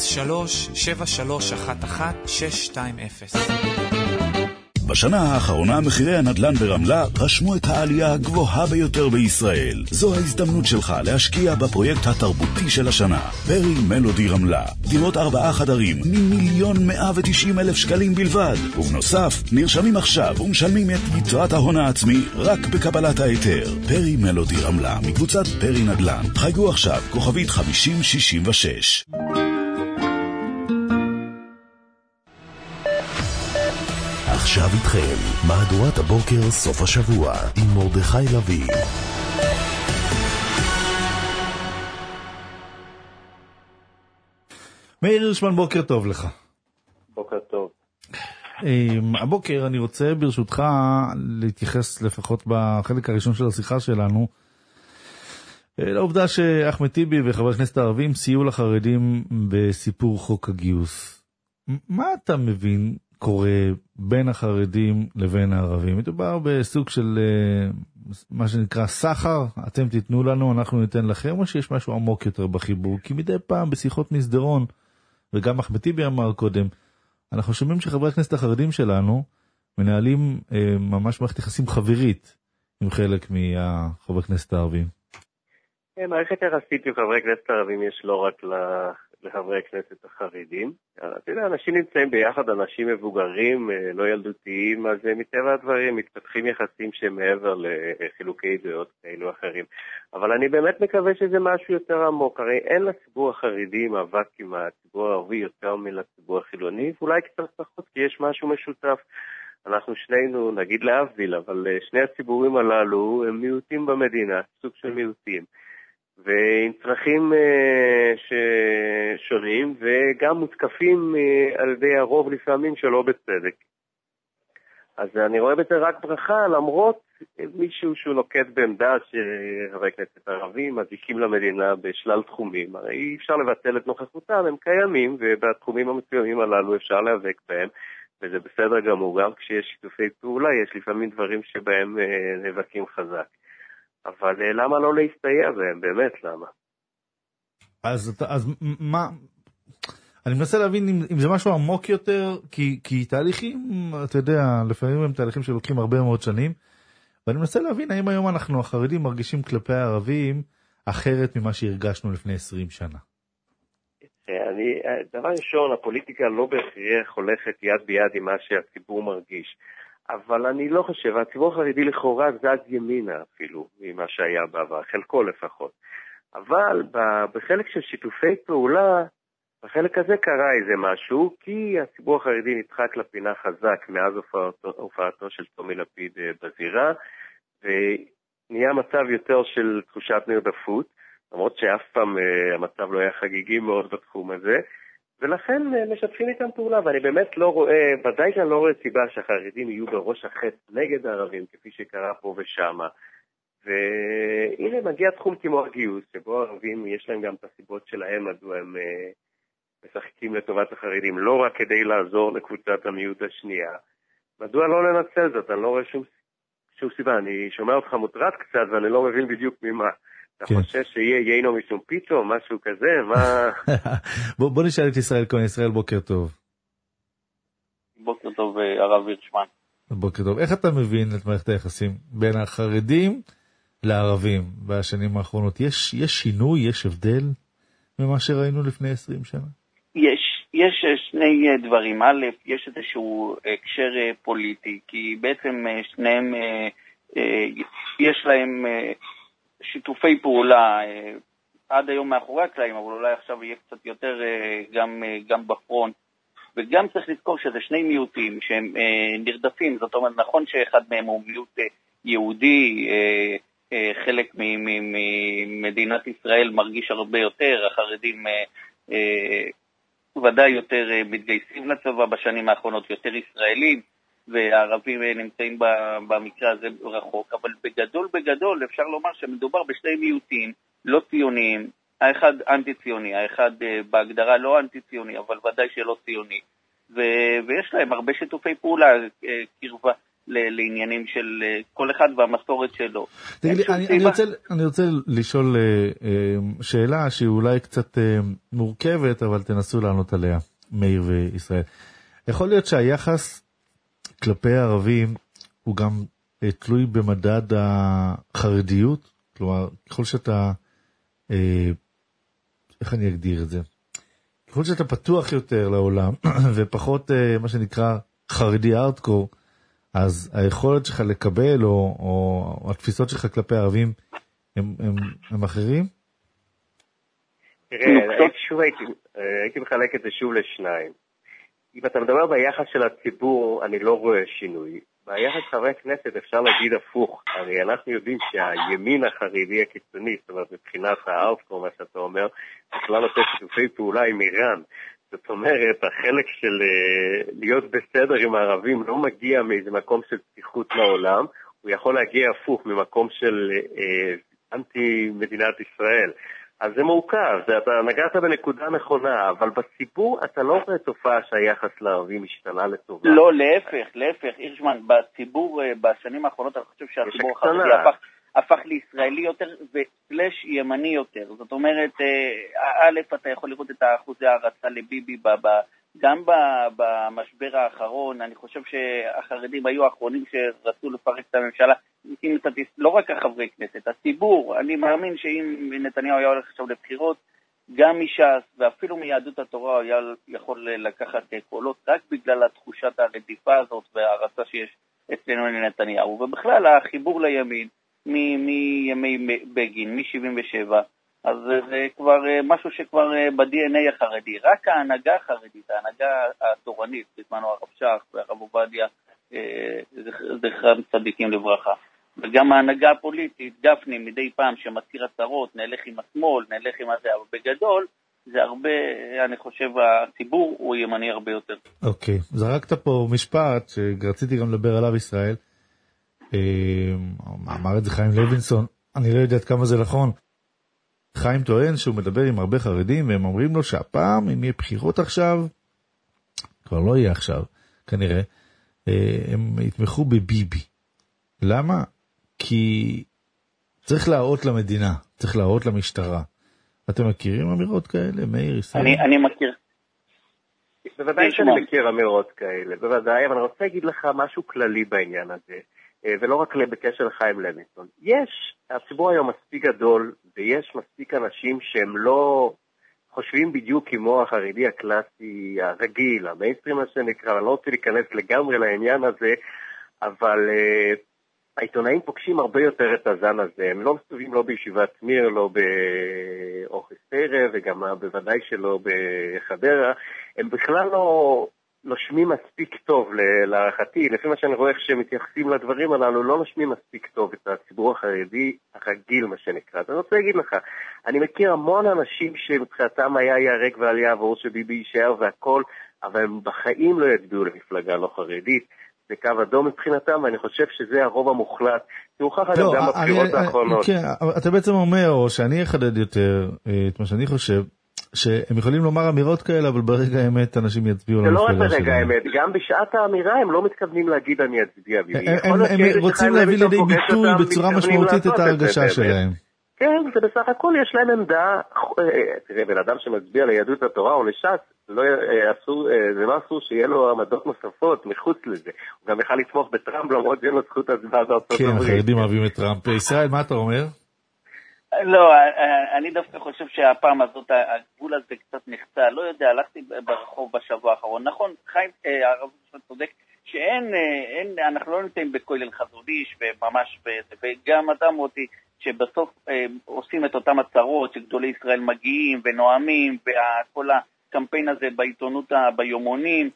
03-7311-620. בשנה האחרונה מחירי הנדל"ן ברמלה רשמו את העלייה הגבוהה ביותר בישראל. זו ההזדמנות שלך להשקיע בפרויקט התרבותי של השנה. פרי מלודי רמלה. דירות 4 חדרים מ1,190,000 שקלים בלבד. ובנוסף, נרשמים עכשיו ומשלמים את יתרת ההון העצמי רק בקבלת ההיתר. פרי מלודי רמלה מקבוצת פרי נדל"ן. חייגו עכשיו כוכבית 5066. עכשיו איתכם, מהדורת הבוקר סוף השבוע עם מרדכי לוי. מאיר הירשמן, בוקר טוב לך. בוקר טוב. הבוקר אני רוצה ברשותך להתייחס לפחות בחלק הראשון של השיחה שלנו לעובדה שאחמד טיבי וחברי הכנסת הערבים סייעו לחרדים בסיפור חוק הגיוס. מה אתה מבין קורה בין החרדים לבין הערבים? מדובר בסוג של מה שנקרא סחר, אתם תיתנו לנו, אנחנו ניתן לכם, או שיש משהו עמוק יותר בחיבור? כי מדי פעם בשיחות מסדרון, וגם אחמד טיבי אמר קודם, אנחנו שומעים שחברי הכנסת החרדים שלנו מנהלים ממש מערכת יחסים חברית עם חלק מחברי הכנסת הערבים. מערכת יחסית עם חברי הכנסת הערבים יש לא רק לחברי הכנסת החרדים. אתה יודע, אנשים נמצאים ביחד, אנשים מבוגרים, לא ילדותיים, אז מטבע הדברים מתפתחים יחסים שמעבר לחילוקי דעות כאלו אחרים. אבל אני באמת מקווה שזה משהו יותר עמוק. הרי אין לציבור החרדי מאבק עם הציבור הערבי יותר מלציבור החילוני, ואולי קצת פחות, כי יש משהו משותף. אנחנו שנינו, נגיד להבדיל, אבל שני הציבורים הללו הם מיעוטים במדינה, סוג של מיעוטים. ועם צרכים שונים, וגם מותקפים על ידי הרוב לפעמים שלא בצדק. אז אני רואה בזה רק ברכה, למרות מישהו שהוא נוקט בעמדה שחברי כנסת ערבים מזיקים למדינה בשלל תחומים. הרי אי אפשר לבטל את נוכחותם, הם קיימים, ובתחומים המסוימים הללו אפשר להיאבק בהם, וזה בסדר גמור. גם כשיש שיתופי פעולה, יש לפעמים דברים שבהם נאבקים חזק. אבל למה לא להסתייע בהם? באמת, למה? אז מה... אני מנסה להבין אם זה משהו עמוק יותר, כי תהליכים, אתה יודע, לפעמים הם תהליכים שלוקחים הרבה מאוד שנים, ואני מנסה להבין האם היום אנחנו החרדים מרגישים כלפי הערבים אחרת ממה שהרגשנו לפני 20 שנה. דבר ראשון, הפוליטיקה לא בהכרח הולכת יד ביד עם מה שהציבור מרגיש, אבל אני לא חושב, הציבור החרדי לכאורה זז ימינה אפילו ממה שהיה בעבר, חלקו לפחות. אבל בחלק של שיתופי פעולה, בחלק הזה קרה איזה משהו, כי הציבור החרדי נדחק לפינה חזק מאז הופעתו של טומי לפיד בזירה, ונהיה מצב יותר של תחושת נרדפות, למרות שאף פעם המצב לא היה חגיגי מאוד בתחום הזה, ולכן משתפים איתם פעולה, ואני באמת לא רואה, ודאי שאני לא רואה סיבה שהחרדים יהיו בראש החץ נגד הערבים, כפי שקרה פה ושמה. והנה מגיע תחום כמו הגיוס, שבו הערבים יש להם גם את הסיבות שלהם, מדוע הם משחקים לטובת החרדים, לא רק כדי לעזור לקבוצת המיעוט השנייה. מדוע לא לנצל זאת? אני לא רואה שום סיבה. אני שומע אותך מוטרד קצת, ואני לא מבין בדיוק ממה. אתה חושב שיהיה יינו משום פיתו, משהו כזה? מה... בוא נשאל את ישראל כהן. ישראל, בוקר טוב. בוקר טוב, הרב וירשמן. בוקר טוב. איך אתה מבין את מערכת היחסים בין החרדים לערבים בשנים האחרונות? יש שינוי, יש הבדל ממה שראינו לפני 20 שנה? יש שני דברים. א', יש איזשהו הקשר פוליטי, כי בעצם שניהם, יש להם שיתופי פעולה עד היום מאחורי הקלעים, אבל אולי עכשיו יהיה קצת יותר גם בפרונט. וגם צריך לזכור שזה שני מיעוטים שהם נרדפים. זאת אומרת, נכון שאחד מהם הוא מיעוט יהודי, חלק ממדינת ישראל מרגיש הרבה יותר, החרדים ודאי יותר מתגייסים לצבא בשנים האחרונות, יותר ישראלים, והערבים נמצאים במקרה הזה רחוק, אבל בגדול אפשר לומר שמדובר בשני מיעוטים לא ציוניים, האחד אנטי-ציוני, האחד בהגדרה לא אנטי-ציוני, אבל ודאי שלא ציוני, ויש להם הרבה שיתופי פעולה, קרבה לעניינים של כל אחד והמסורת שלו. אני רוצה לשאול שאלה שהיא אולי קצת מורכבת, אבל תנסו לענות עליה, מאיר וישראל. יכול להיות שהיחס כלפי הערבים הוא גם תלוי במדד החרדיות? כלומר, ככל שאתה, איך אני אגדיר את זה? ככל שאתה פתוח יותר לעולם, ופחות מה שנקרא חרדי ארדקור, אז היכולת שלך לקבל, או התפיסות שלך כלפי הערבים, הם אחרים? תראה, הייתי מחלק את זה שוב לשניים. אם אתה מדבר ביחס של הציבור, אני לא רואה שינוי. ביחס חברי כנסת אפשר להגיד הפוך. הרי אנחנו יודעים שהימין החרדי הקיצוני, זאת אומרת, מבחינת הארדקור, מה שאתה אומר, בכלל עושה שיתופי פעולה עם איראן. זאת אומרת, החלק של להיות בסדר עם הערבים לא מגיע מאיזה מקום של פתיחות לעולם, הוא יכול להגיע הפוך ממקום של אנטי מדינת ישראל. אז זה מורכב, אתה נגעת בנקודה נכונה, אבל בציבור אתה לא רואה תופעה שהיחס לערבים השתנה לטובה. לא, להפך, הירשמן, בציבור בשנים האחרונות אני חושב שהציבור החרדי הפך לישראלי יותר וסלש ימני יותר. זאת אומרת, א', אתה יכול לראות את האחוזי ההרצה לביבי גם במשבר האחרון. אני חושב שהחרדים היו האחרונים שרצו לפרק את הממשלה, לא רק החברי כנסת, הציבור. אני מאמין שאם נתניהו היה הולך עכשיו לבחירות, גם מש"ס ואפילו מיהדות התורה היה יכול לקחת קולות רק בגלל התחושת הרדיפה הזאת וההרצה שיש אצלנו לנתניהו. ובכלל החיבור לימין מימי בגין, מ-77, אז זה כבר משהו שכבר ב-DNA החרדי. רק ההנהגה החרדית, ההנהגה התורנית, בזמנו הרב שך והרב עובדיה, זכרם צדיקים לברכה, וגם ההנהגה הפוליטית, גפני מדי פעם שמזכיר הצהרות, נלך עם השמאל, נלך עם הזה, אבל בגדול זה הרבה, אני חושב, הציבור הוא ימני הרבה יותר. אוקיי, זרקת פה משפט שרציתי גם לדבר עליו ישראל. אמר את זה חיים לוינסון, אני לא יודעת כמה זה נכון. חיים טוען שהוא מדבר עם הרבה חרדים, והם אומרים לו שהפעם, אם יהיה בחירות עכשיו, כבר לא יהיה עכשיו, כנראה, הם יתמכו בביבי. למה? כי צריך להראות למדינה, צריך להראות למשטרה. אתם מכירים אמירות כאלה, מאיר ישראל? אני מכיר. בוודאי שאני מכיר אמירות כאלה, בוודאי, אבל אני רוצה להגיד לך משהו כללי בעניין הזה, ולא רק בקשר לחיים לוינסון. יש, הציבור היום מספיק גדול, ויש מספיק אנשים שהם לא חושבים בדיוק כמו החרדי הקלאסי הרגיל, המיינסטרים מה שנקרא, אני לא רוצה להיכנס לגמרי לעניין הזה, אבל העיתונאים פוגשים הרבה יותר את הזן הזה, הם לא מסתובבים לא בישיבת מיר, לא באוכסטרה, וגם בוודאי שלא בחדרה, הם בכלל לא נושמים מספיק טוב להערכתי, לפי מה שאני רואה איך שהם מתייחסים לדברים הללו, לא נושמים מספיק טוב את הציבור החרדי הרגיל מה שנקרא. אז אני רוצה להגיד לך, אני מכיר המון אנשים שמבחינתם היה ייהרג ואל יעבור שביבי יישאר והכל, אבל הם בחיים לא יצביעו למפלגה לא חרדית, זה קו אדום מבחינתם, ואני חושב שזה הרוב המוחלט. תוכח אגב גם בבחירות האחרונות. כן, אתה בעצם אומר, או שאני אחדד יותר את מה שאני חושב, שהם יכולים לומר אמירות כאלה, אבל ברגע האמת אנשים יצביעו למפלגה שלהם. זה לא רק ברגע האמת, גם בשעת האמירה הם לא מתכוונים להגיד אני אצביע. הם רוצים להביא לידי ביטוי בצורה משמעותית את ההרגשה שלהם. כן, זה בסך הכל יש להם עמדה, תראה, בן אדם שמצביע ליהדות התורה או לש"ס, זה לא אסור שיהיה לו עמדות נוספות מחוץ לזה. הוא גם יכל לתמוך בטראמפ, למרות שאין לו זכות הצבעה בארצות הברית. כן, החרדים אוהבים את טראמפ. ישראל, מה אתה אומר? לא, אני דווקא חושב שהפעם הזאת, הגבול הזה קצת נחצה, לא יודע, הלכתי ברחוב בשבוע האחרון, נכון, חיים, הרב צודק, אנחנו לא נמצאים בכולל חזודיש, וממש, וגם אדם אותי, שבסוף עושים את אותם הצהרות, שגדולי ישראל מגיעים ונואמים, וכל הקמפיין הזה בעיתונות, ביומונים,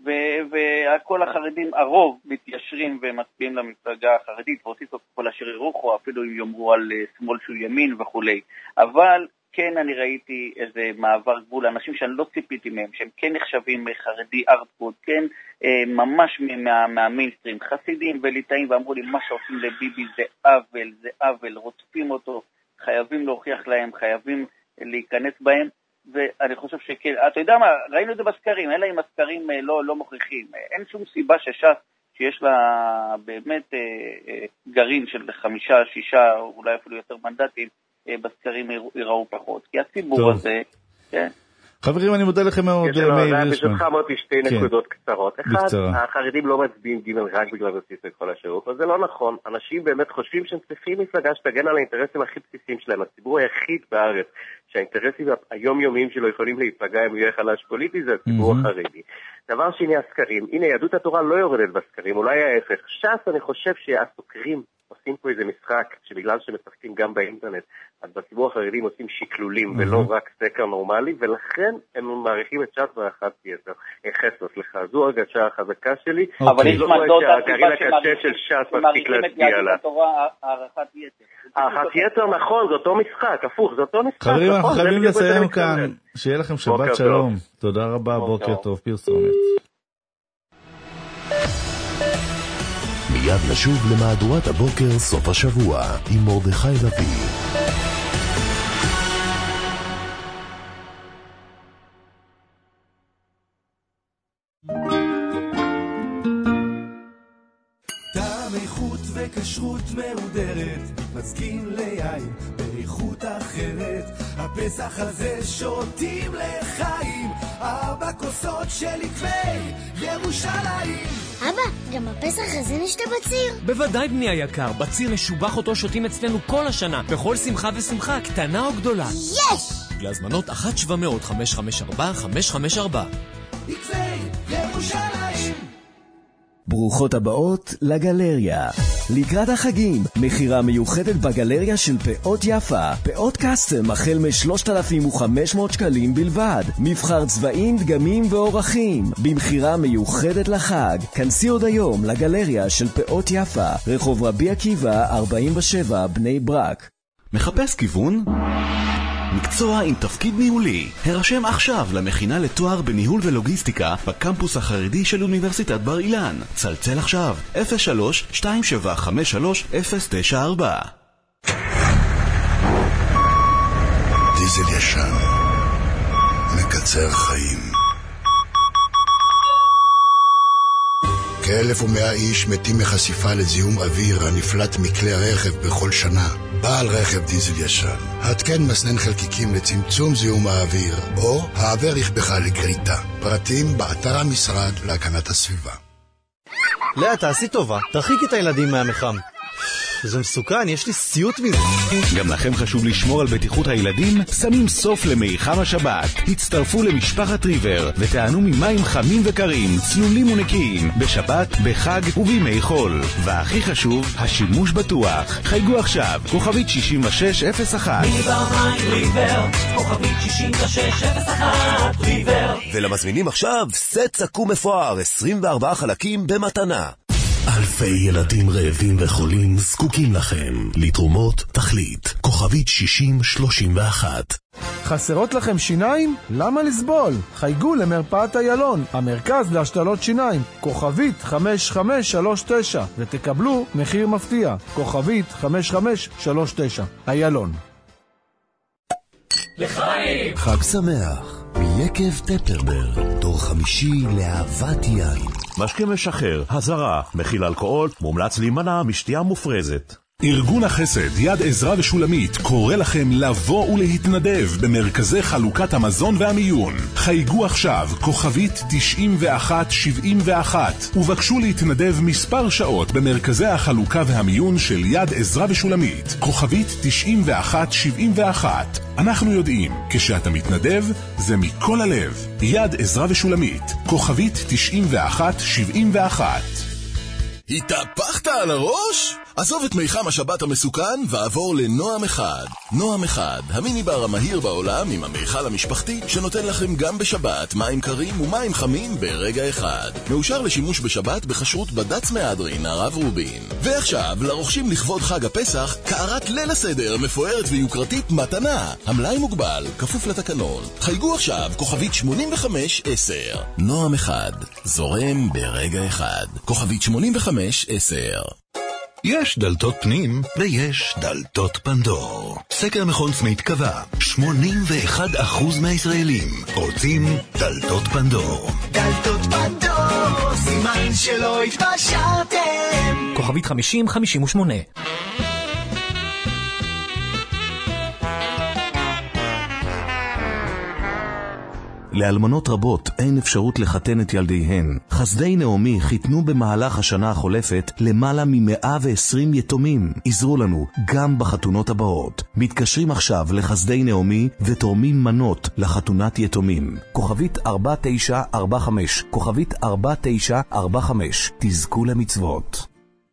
וכל החרדים, הרוב, מתיישרים ומצביעים למפלגה החרדית, ועושים את כל השיר רוחו, אפילו אם יאמרו על שמאל שהוא ימין וכו'. אבל כן אני ראיתי איזה מעבר גבול, אנשים שאני לא ציפיתי מהם, שהם כן נחשבים חרדי ארדקוד, כן ממש מהמיינסטרים, חסידים וליטאים, ואמרו לי מה שעושים לביבי זה עוול, רוצפים אותו, חייבים להוכיח להם, חייבים להיכנס בהם, ואני חושב שכן, אתה יודע מה, ראינו את זה בסקרים, אלא אם הסקרים לא מוכיחים, אין שום סיבה שיש לה באמת גרעין של 5-6, אולי אפילו יותר מנדטים, בסקרים יראו פחות, כי הציבור הזה, כן. חברים, אני מודה לכם מאוד. בשבילך אמרתי שתי נקודות קצרות. אחד, החרדים לא מצביעים ג' רק בגלל בסיס וכל השירות, אבל זה לא נכון. אנשים באמת חושבים שהם צריכים מפלגה שתגן על האינטרסים הכי בסיסיים שלהם. הציבור היחיד בארץ שהאינטרסים היומיומיים שלו יכולים להיפגע אם יהיה חלש פוליטי, זה הציבור החרדי. דבר שני, הסקרים. הנה, יהדות התורה לא יורדת בסקרים, אולי ההפך. ש"ס, אני חושב שהסוקרים עושים פה איזה משחק, שבגלל שמשחקים גם באינטרנט, אז בציבור החרדים עושים שקלולים, ולא רק סקר נורמלי, ולכן הם מעריכים את ש"ס והאחת יתר. חסר, סליחה, זו הרגשה החזקה שלי. אבל יש מדות הגרעין הקשה של ש"ס מספיק להצביע עליו. האחת יתר, נכון, זה אותו משחק, הפוך, זה אותו משחק. חברים, אנחנו חייבים לסיים כאן. שיהיה לכם שבת שלום. תודה רבה, בוקר טוב, פרסומת. מיד נשוב למהדורת הבוקר סוף השבוע עם מרדכי לוי. טעם איכות וכשרות מהודרת, מתמזגים ליין באיכות אחרת. הפסח הזה שותים לחיים, 4 כוסות של עקבי ירושלים. אבא, גם בפסח הזה נשתה בציר? בוודאי בני היקר, בציר משובח אותו שותים אצלנו כל השנה, בכל שמחה ושמחה, קטנה או גדולה. יש! להזמנות 1-700-554-554. עקבי ירושלים. ברוכות הבאות לגלריה. לקראת החגים, מחירה מיוחדת בגלריה של פאות יפה. פאות קסטם החל מ-3,500 שקלים בלבד. מבחר צבעים, דגמים ואורחים. במחירה מיוחדת לחג. כנסי עוד היום לגלריה של פאות יפה. רחוב רבי עקיבא 47 בני ברק. מחפש כיוון? מקצוע עם תפקיד ניהולי. הרשם עכשיו למכינה לתואר בניהול ולוגיסטיקה בקמפוס החרדי של אוניברסיטת בר אילן. צלצל עכשיו 03-2753-094. דיזל ישן מקצר חיים. כ-1,100 איש מתים מחשיפה לזיהום אוויר הנפלט מכלי הרכב בכל שנה. בעל רכב דיזל ישן, התקן מסנן חלקיקים לצמצום זיהום האוויר, או העבר רכבך לגריטה. פרטים באתר המשרד להגנת הסביבה. לאה, תעשי טובה, תרחיקי את הילדים מהמחם. זה מסוכן, יש לי סיוט מזה. גם לכם חשוב לשמור על בטיחות הילדים? שמים סוף למיחם השבת. הצטרפו למשפחת ריבר ותענו ממים חמים וקרים, צלולים ונקיים, בשבת, בחג ובימי חול. והכי חשוב, השימוש בטוח. חייגו עכשיו, כוכבית 6601. ריבר, כוכבית 6601, ריבר. ולמזמינים עכשיו, סט סכו"ם מפואר, 24 חלקים במתנה. אלפי ילדים רעבים וחולים זקוקים לכם. לתרומות תחליט, כוכבית 6031. חסרות לכם שיניים? למה לסבול? חייגו למרפאת איילון, המרכז להשתלות שיניים, כוכבית 5539, ותקבלו מחיר מפתיע, כוכבית 5539. איילון. לחיים! חג שמח! מיקב טפרברג, דור חמישי לאהבת יין. משקה משחרר, הזרה, מכיל אלכוהול, מומלץ להימנע משתייה מופרזת. ארגון החסד יד עזרא ושולמית קורא לכם לבוא ולהתנדב במרכזי חלוקת המזון והמיון. חייגו עכשיו כוכבית 9171 ובקשו להתנדב מספר שעות במרכזי החלוקה והמיון של יד עזרא ושולמית. כוכבית 9171. אנחנו יודעים, כשאתה מתנדב זה מכל הלב. יד עזרא ושולמית, כוכבית 9171. התהפכת על הראש? עזוב את מיחם השבת המסוכן ועבור לנועם אחד. נועם אחד, המיניבר המהיר בעולם עם המיכל המשפחתי שנותן לכם גם בשבת מים קרים ומים חמים ברגע אחד. מאושר לשימוש בשבת בכשרות בד"ץ מהדרין הרב רובין. ועכשיו, לרוכשים לכבוד חג הפסח, קערת ליל הסדר מפוארת ויוקרתית מתנה. המלאי מוגבל, כפוף לתקנון. חייגו עכשיו, כוכבית 8510. נועם אחד, זורם ברגע אחד. כוכבית 8510. יש דלתות פנים ויש דלתות פנדור. סקר מכון סמית קבע, 81% מהישראלים רוצים דלתות פנדור. דלתות פנדור, סימן שלא התפשרתם. כוכבית 5058. לאלמנות רבות אין אפשרות לחתן את ילדיהן. חסדי נעמי חיתנו במהלך השנה החולפת למעלה מ-120 יתומים. עזרו לנו גם בחתונות הבאות. מתקשרים עכשיו לחסדי נעמי ותורמים מנות לחתונת יתומים. כוכבית 4945, כוכבית 4945. תזכו למצוות.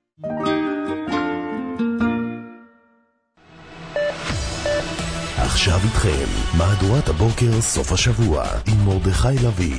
עכשיו איתכם, מהדורת הבוקר סוף השבוע עם מרדכי לוי.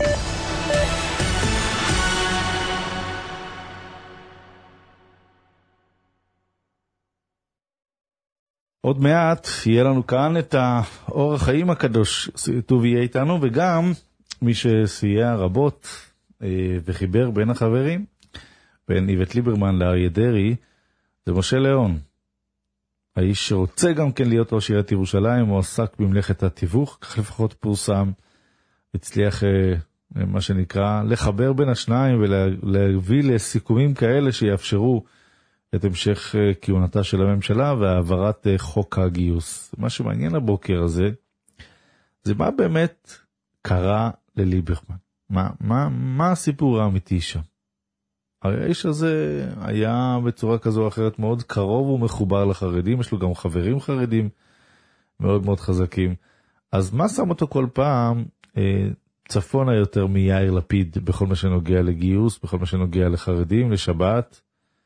עוד מעט יהיה לנו כאן את האור החיים הקדוש, טוב יהיה איתנו, וגם מי שסייע רבות וחיבר בין החברים, בין איווט ליברמן לאריה דרעי, זה משה ליאון. האיש שרוצה גם כן להיות ראש עיריית ירושלים, הוא עסק במלאכת התיווך, כך לפחות פורסם, הצליח מה שנקרא לחבר בין השניים ולהביא לסיכומים כאלה שיאפשרו את המשך כהונתה של הממשלה והעברת חוק הגיוס. מה שמעניין הבוקר הזה, זה מה באמת קרה לליברמן. מה הסיפור האמיתי שם? הרי האיש הזה היה בצורה כזו או אחרת מאוד קרוב ומחובר לחרדים, יש לו גם חברים חרדים מאוד מאוד חזקים. אז מה שם אותו כל פעם צפונה יותר מיאיר לפיד בכל מה שנוגע לגיוס, בכל מה שנוגע לחרדים, לשבת?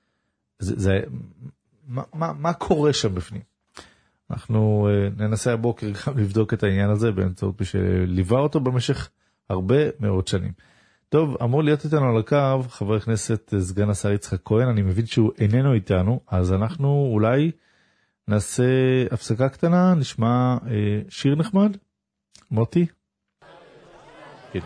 מה קורה שם בפנים? אנחנו ננסה הבוקר גם לבדוק את העניין הזה באמצעות מי שליווה אותו במשך הרבה מאוד שנים. טוב, אמור להיות איתנו על הקו חבר הכנסת סגן השר יצחק כהן, אני מבין שהוא איננו איתנו, אז אנחנו אולי נעשה הפסקה קטנה, נשמע שיר נחמד. מוטי? הנה.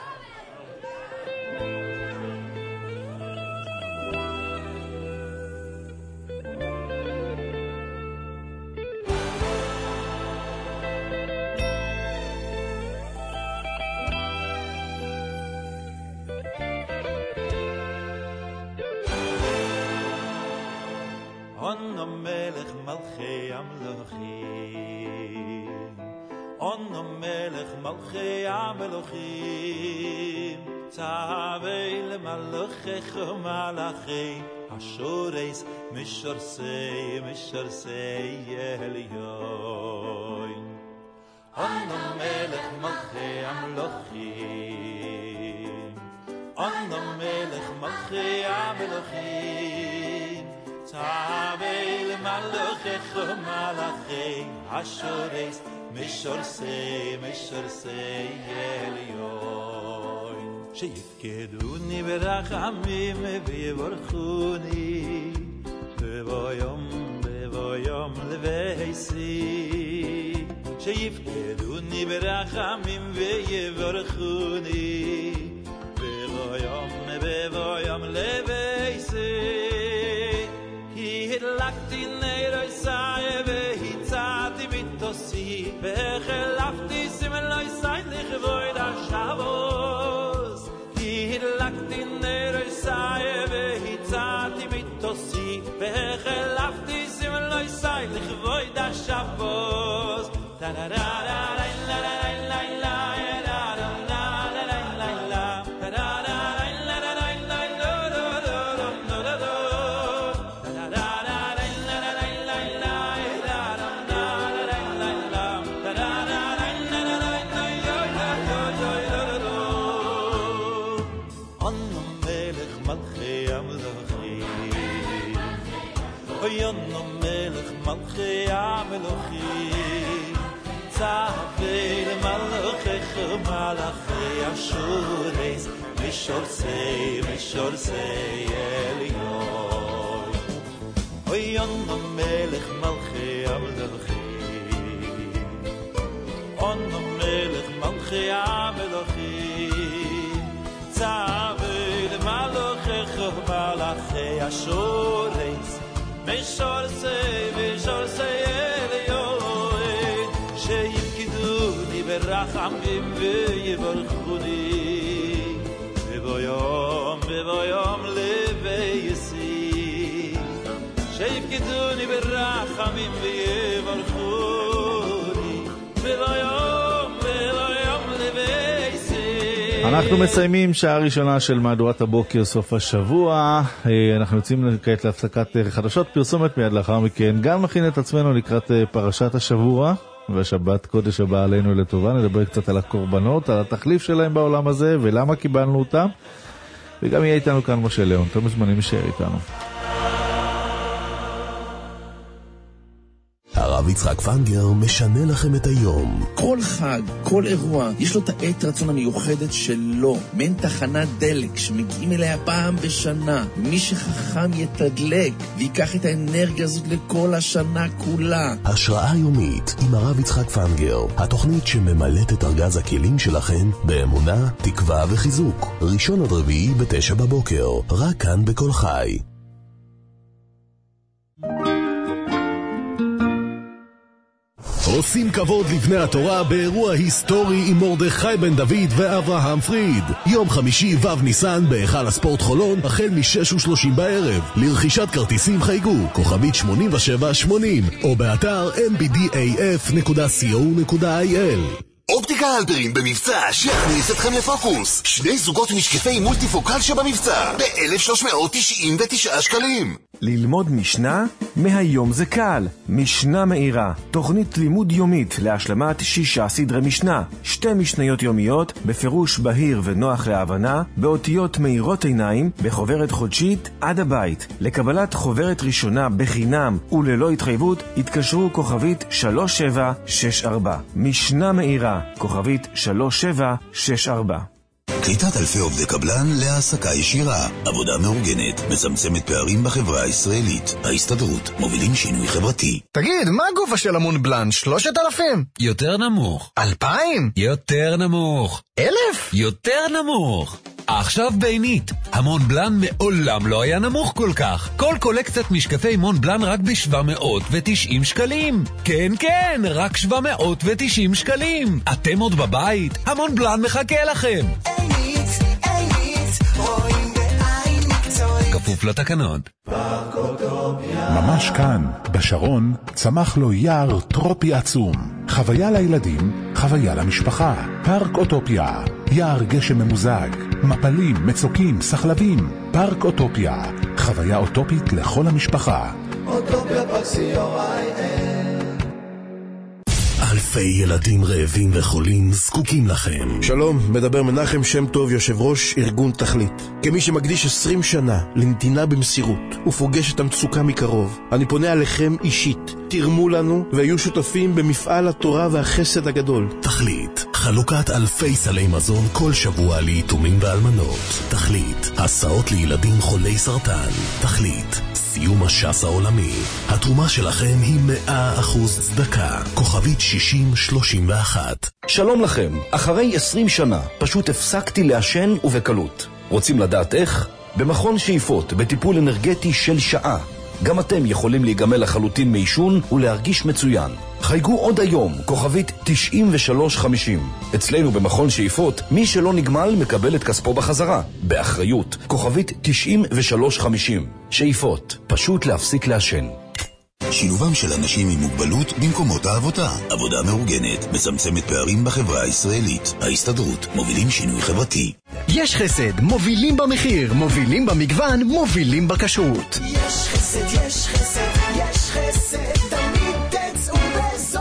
השורס משורסי עליון אנו מלך מלכי המלוכים אנו מלך מלכי המלוכים צווה למלכך מלכי השורס משורסי עליון שיפקדוני ברחמים ויברכוני בבוא יום לבייסי שיפקדוני ברחמים ויברכוני בבוא יום לבייסי כי הדלקתי נר יסי והצעתי מטוסי והחלפתי סמל יסי לכבוד השבוס הדלקתי נר יסי והצעתי מטוסי והחלפתי סמל יסי לכבוד השבוס צווה למלכך מלכי השורס משורסי עליון אוי אנו מלך מלכי המלכים אנו מלך מלכי המלכים צווה למלכך מלכי השורס משורסי עליון שיפקדוני ברחמים ויברכוני בבוא יום לבייסי שיפקדוני ברחמים ויברכוני בבוא יום לבייסי. אנחנו מסיימים שעה ראשונה של מהדורת הבוקר סוף השבוע. אנחנו יוצאים כעת להפסקת חדשות פרסומת, מיד לאחר מכן גם נכין את עצמנו לקראת פרשת השבוע והשבת קודש הבא עלינו לטובה. נדבר קצת על הקורבנות, על התחליף שלהם בעולם הזה ולמה קיבלנו אותם, וגם יהיה איתנו כאן משה ליאון. אתם מוזמנים להישאר איתנו. הרב יצחק פנגר משנה לכם את היום. כל חג, כל אירוע, יש לו את העת רצון המיוחדת שלו. מעין תחנת דלק שמגיעים אליה פעם בשנה. מי שחכם יתדלק ויקח את האנרגיה הזאת לכל השנה כולה. השראה יומית עם הרב יצחק פנגר, התוכנית שממלאת את ארגז הכלים שלכם באמונה, תקווה וחיזוק. ראשון עד רביעי ב9 בבוקר, רק כאן בכל חי. עושים כבוד לבני התורה באירוע היסטורי עם מרדכי בן דוד ואברהם פריד. יום חמישי ו' ניסן בהיכל הספורט חולון החל מ6:30 בערב. לרכישת כרטיסים חייגו כוכבית 8780 או באתר mbdaf.co.il. אופטיקה אלפרין במבצע שיכניס אתכם לפוקוס. 2 זוגות משקפי מולטיפוקל שבמבצע ב-1,399 שקלים. ללמוד משנה? מהיום זה קל. משנה מאירה, תוכנית לימוד יומית להשלמת 6 סדרי משנה. 2 משניות יומיות בפירוש בהיר ונוח להבנה, באותיות מאירות עיניים, בחוברת חודשית עד הבית. לקבלת חוברת ראשונה בחינם וללא התחייבות, התקשרו כוכבית 3764. משנה מאירה, כוכבית 3764. קליטת אלפי עובדי קבלן להעסקה ישירה. עבודה מאורגנת, מצמצמת פערים בחברה הישראלית. ההסתדרות, מובילים שינוי חברתי. תגיד, מה הגובה של המון בלן? 3,000? יותר נמוך. 2,000? יותר נמוך. 1,000? יותר נמוך. עכשיו בעינית, המון בלן מעולם לא היה נמוך כל כך. כל קולקציית משקפי מון בלן רק ב-790 שקלים. כן, כן, רק 790 שקלים. אתם עוד בבית? המון בלן מחכה לכם. עינית, רואים בעין מקצועית. כפוף לתקנון. ממש כאן, בשרון, צמח לו יער טרופי עצום. חוויה לילדים, חוויה למשפחה. פארק אוטופיה, יער גשם ממוזג, מפלים, מצוקים, סחלבים. פארק אוטופיה, חוויה אוטופית לכל המשפחה. אוטופיה פקסי.il. אלפי ילדים רעבים וחולים זקוקים לכם. שלום, מדבר מנחם שם טוב, יושב ראש ארגון תכלית. כמי שמקדיש 20 שנה לנתינה במסירות ופוגש את המצוקה מקרוב, אני פונה עליכם אישית. תרמו לנו והיו שותפים במפעל התורה והחסד הגדול. תכלית, חלוקת אלפי סלי מזון כל שבוע ליתומים ואלמנות. תכלית, הסעות לילדים חולי סרטן. תכלית, סיום הש"ס העולמי. התרומה שלכם היא 100% צדקה. כוכבית 6031. שלום לכם, אחרי 20 שנה פשוט הפסקתי לעשן ובקלות. רוצים לדעת איך? במכון שאיפות, בטיפול אנרגטי של שעה. גם אתם יכולים להיגמל לחלוטין מעישון ולהרגיש מצוין. חייגו עוד היום, כוכבית 9350. אצלנו במכון שאיפות, מי שלא נגמל מקבל את כספו בחזרה. באחריות, כוכבית 9350. שאיפות, פשוט להפסיק לעשן. שילובם של אנשים עם מוגבלות במקומות העבודה. עבודה מאורגנת, מצמצמת פערים בחברה הישראלית. ההסתדרות, מובילים שינוי חברתי. יש חסד, מובילים במחיר, מובילים במגוון, מובילים בכשרות. יש חסד, יש חסד, יש חסד, תמיד תצאו בזול.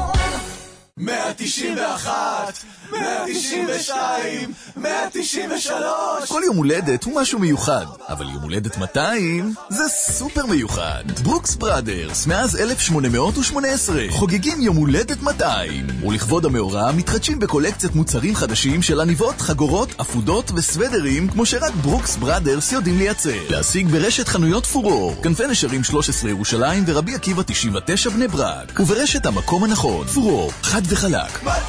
191, 192, 193. כל יום הולדת הוא משהו מיוחד, אבל יום הולדת 200 זה סופר מיוחד. ברוקס בראדרס, מאז 1818, חוגגים יום הולדת 200. ולכבוד המאורע מתחדשים בקולקציית מוצרים חדשים של עניבות, חגורות, אפודות וסוודרים, כמו שרק ברוקס בראדרס יודעים לייצר. להשיג ברשת חנויות פורור, כנפי נשרים 13 ירושלים ורבי עקיבא 99 בני ברק. וברשת המקום הנכון, פורור, חד וחלק. 200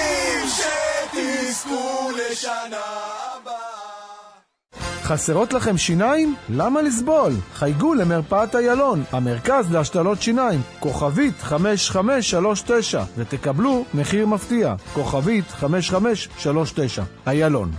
שתזכו לשנה הבאה. חסרות לכם שיניים? למה לסבול? חייגו למרפאת איילון, המרכז להשתלות שיניים, כוכבית 5539, ותקבלו מחיר מפתיע, כוכבית 5539. איילון.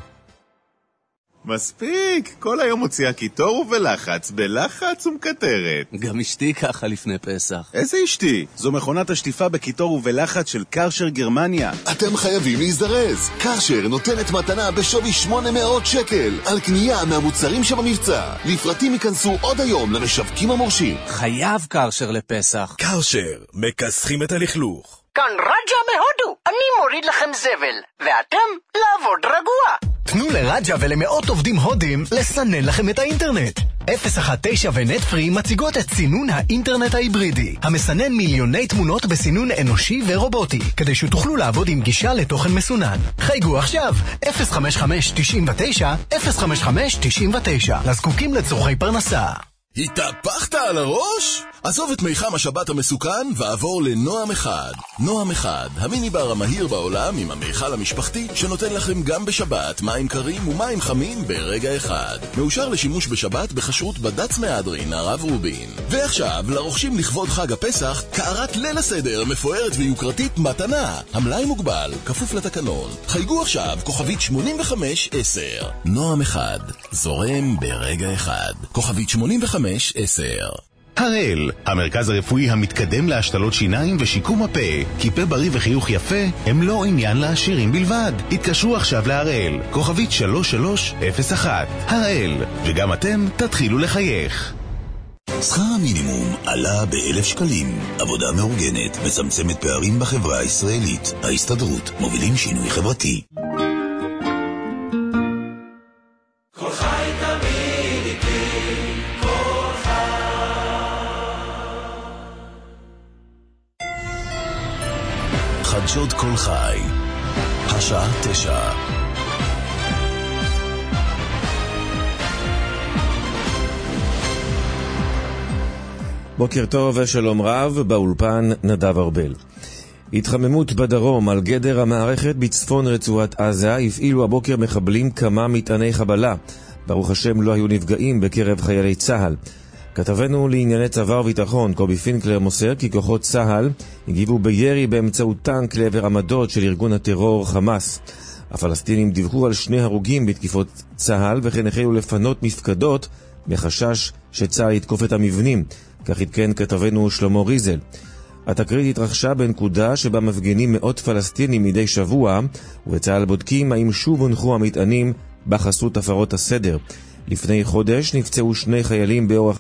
מספיק, כל היום מוציאה קיטור ובלחץ, בלחץ ומקטרת. גם אשתי ככה לפני פסח. איזה אשתי? זו מכונת השטיפה בקיטור ובלחץ של קרשר גרמניה. אתם חייבים להזדרז. קרשר נותנת מתנה בשווי 800 שקל על קנייה מהמוצרים שבמבצע. לפרטים ייכנסו עוד היום למשווקים המורשים. חייב קרשר לפסח. קרשר, מכסחים את הלכלוך. כאן רג'ה מהודו, אני מוריד לכם זבל, ואתם לעבוד רגוע. תנו לרג'ה ולמאות עובדים הודים לסנן לכם את האינטרנט. 019 ונטפרי מציגות את סינון האינטרנט ההיברידי, המסנן מיליוני תמונות בסינון אנושי ורובוטי, כדי שתוכלו לעבוד עם גישה לתוכן מסונן. חייגו עכשיו, 055-99, לזקוקים לצורכי פרנסה. התהפכת על הראש? עזוב את מיחם השבת המסוכן ועבור לנועם אחד. נועם אחד, המיניבר המהיר בעולם עם המיכל המשפחתי שנותן לכם גם בשבת מים קרים ומים חמים ברגע אחד. מאושר לשימוש בשבת בכשרות בד"ץ מהדרין, הרב רובין. ועכשיו, לרוכשים לכבוד חג הפסח, קערת ליל הסדר מפוארת ויוקרתית מתנה. המלאי מוגבל, כפוף לתקנון. חייגו עכשיו, כוכבית 8510. נועם אחד, זורם ברגע אחד. כוכבית 8510. הראל, המרכז הרפואי המתקדם להשתלות שיניים ושיקום הפה. כי פה בריא וחיוך יפה הם לא עניין לעשירים בלבד. התקשרו עכשיו להראל, כוכבית 3301. הראל, וגם אתם תתחילו לחייך. שכר המינימום עלה ב1,000 שקלים. עבודה מאורגנת, מצמצמת פערים בחברה הישראלית. ההסתדרות, מובילים שינוי חברתי. חדשות כל חי, השעה 9. בוקר טוב ושלום רב, באולפן נדב ארבל. התחממות בדרום על גדר המערכת בצפון רצועת עזה הפעילו הבוקר מחבלים כמה מטעני חבלה. ברוך השם לא היו נפגעים בקרב חיילי צה"ל. כתבנו לענייני צבא וביטחון קובי פינקלר מוסר כי כוחות צה"ל הגיבו בירי באמצעות טנק לעבר עמדות של ארגון הטרור חמאס. הפלסטינים דיווחו על 2 הרוגים בתקיפות צה"ל וכן החלו לפנות מפקדות מחשש שצה"ל יתקוף את המבנים. כך עדכן כתבנו שלמה ריזל. התקרית התרחשה בנקודה שבה מפגינים מאות פלסטינים מדי שבוע, ובצה"ל בודקים האם שוב הונחו המטענים בחסות הפרות הסדר. לפני חודש נפצעו 2 חיילים באורח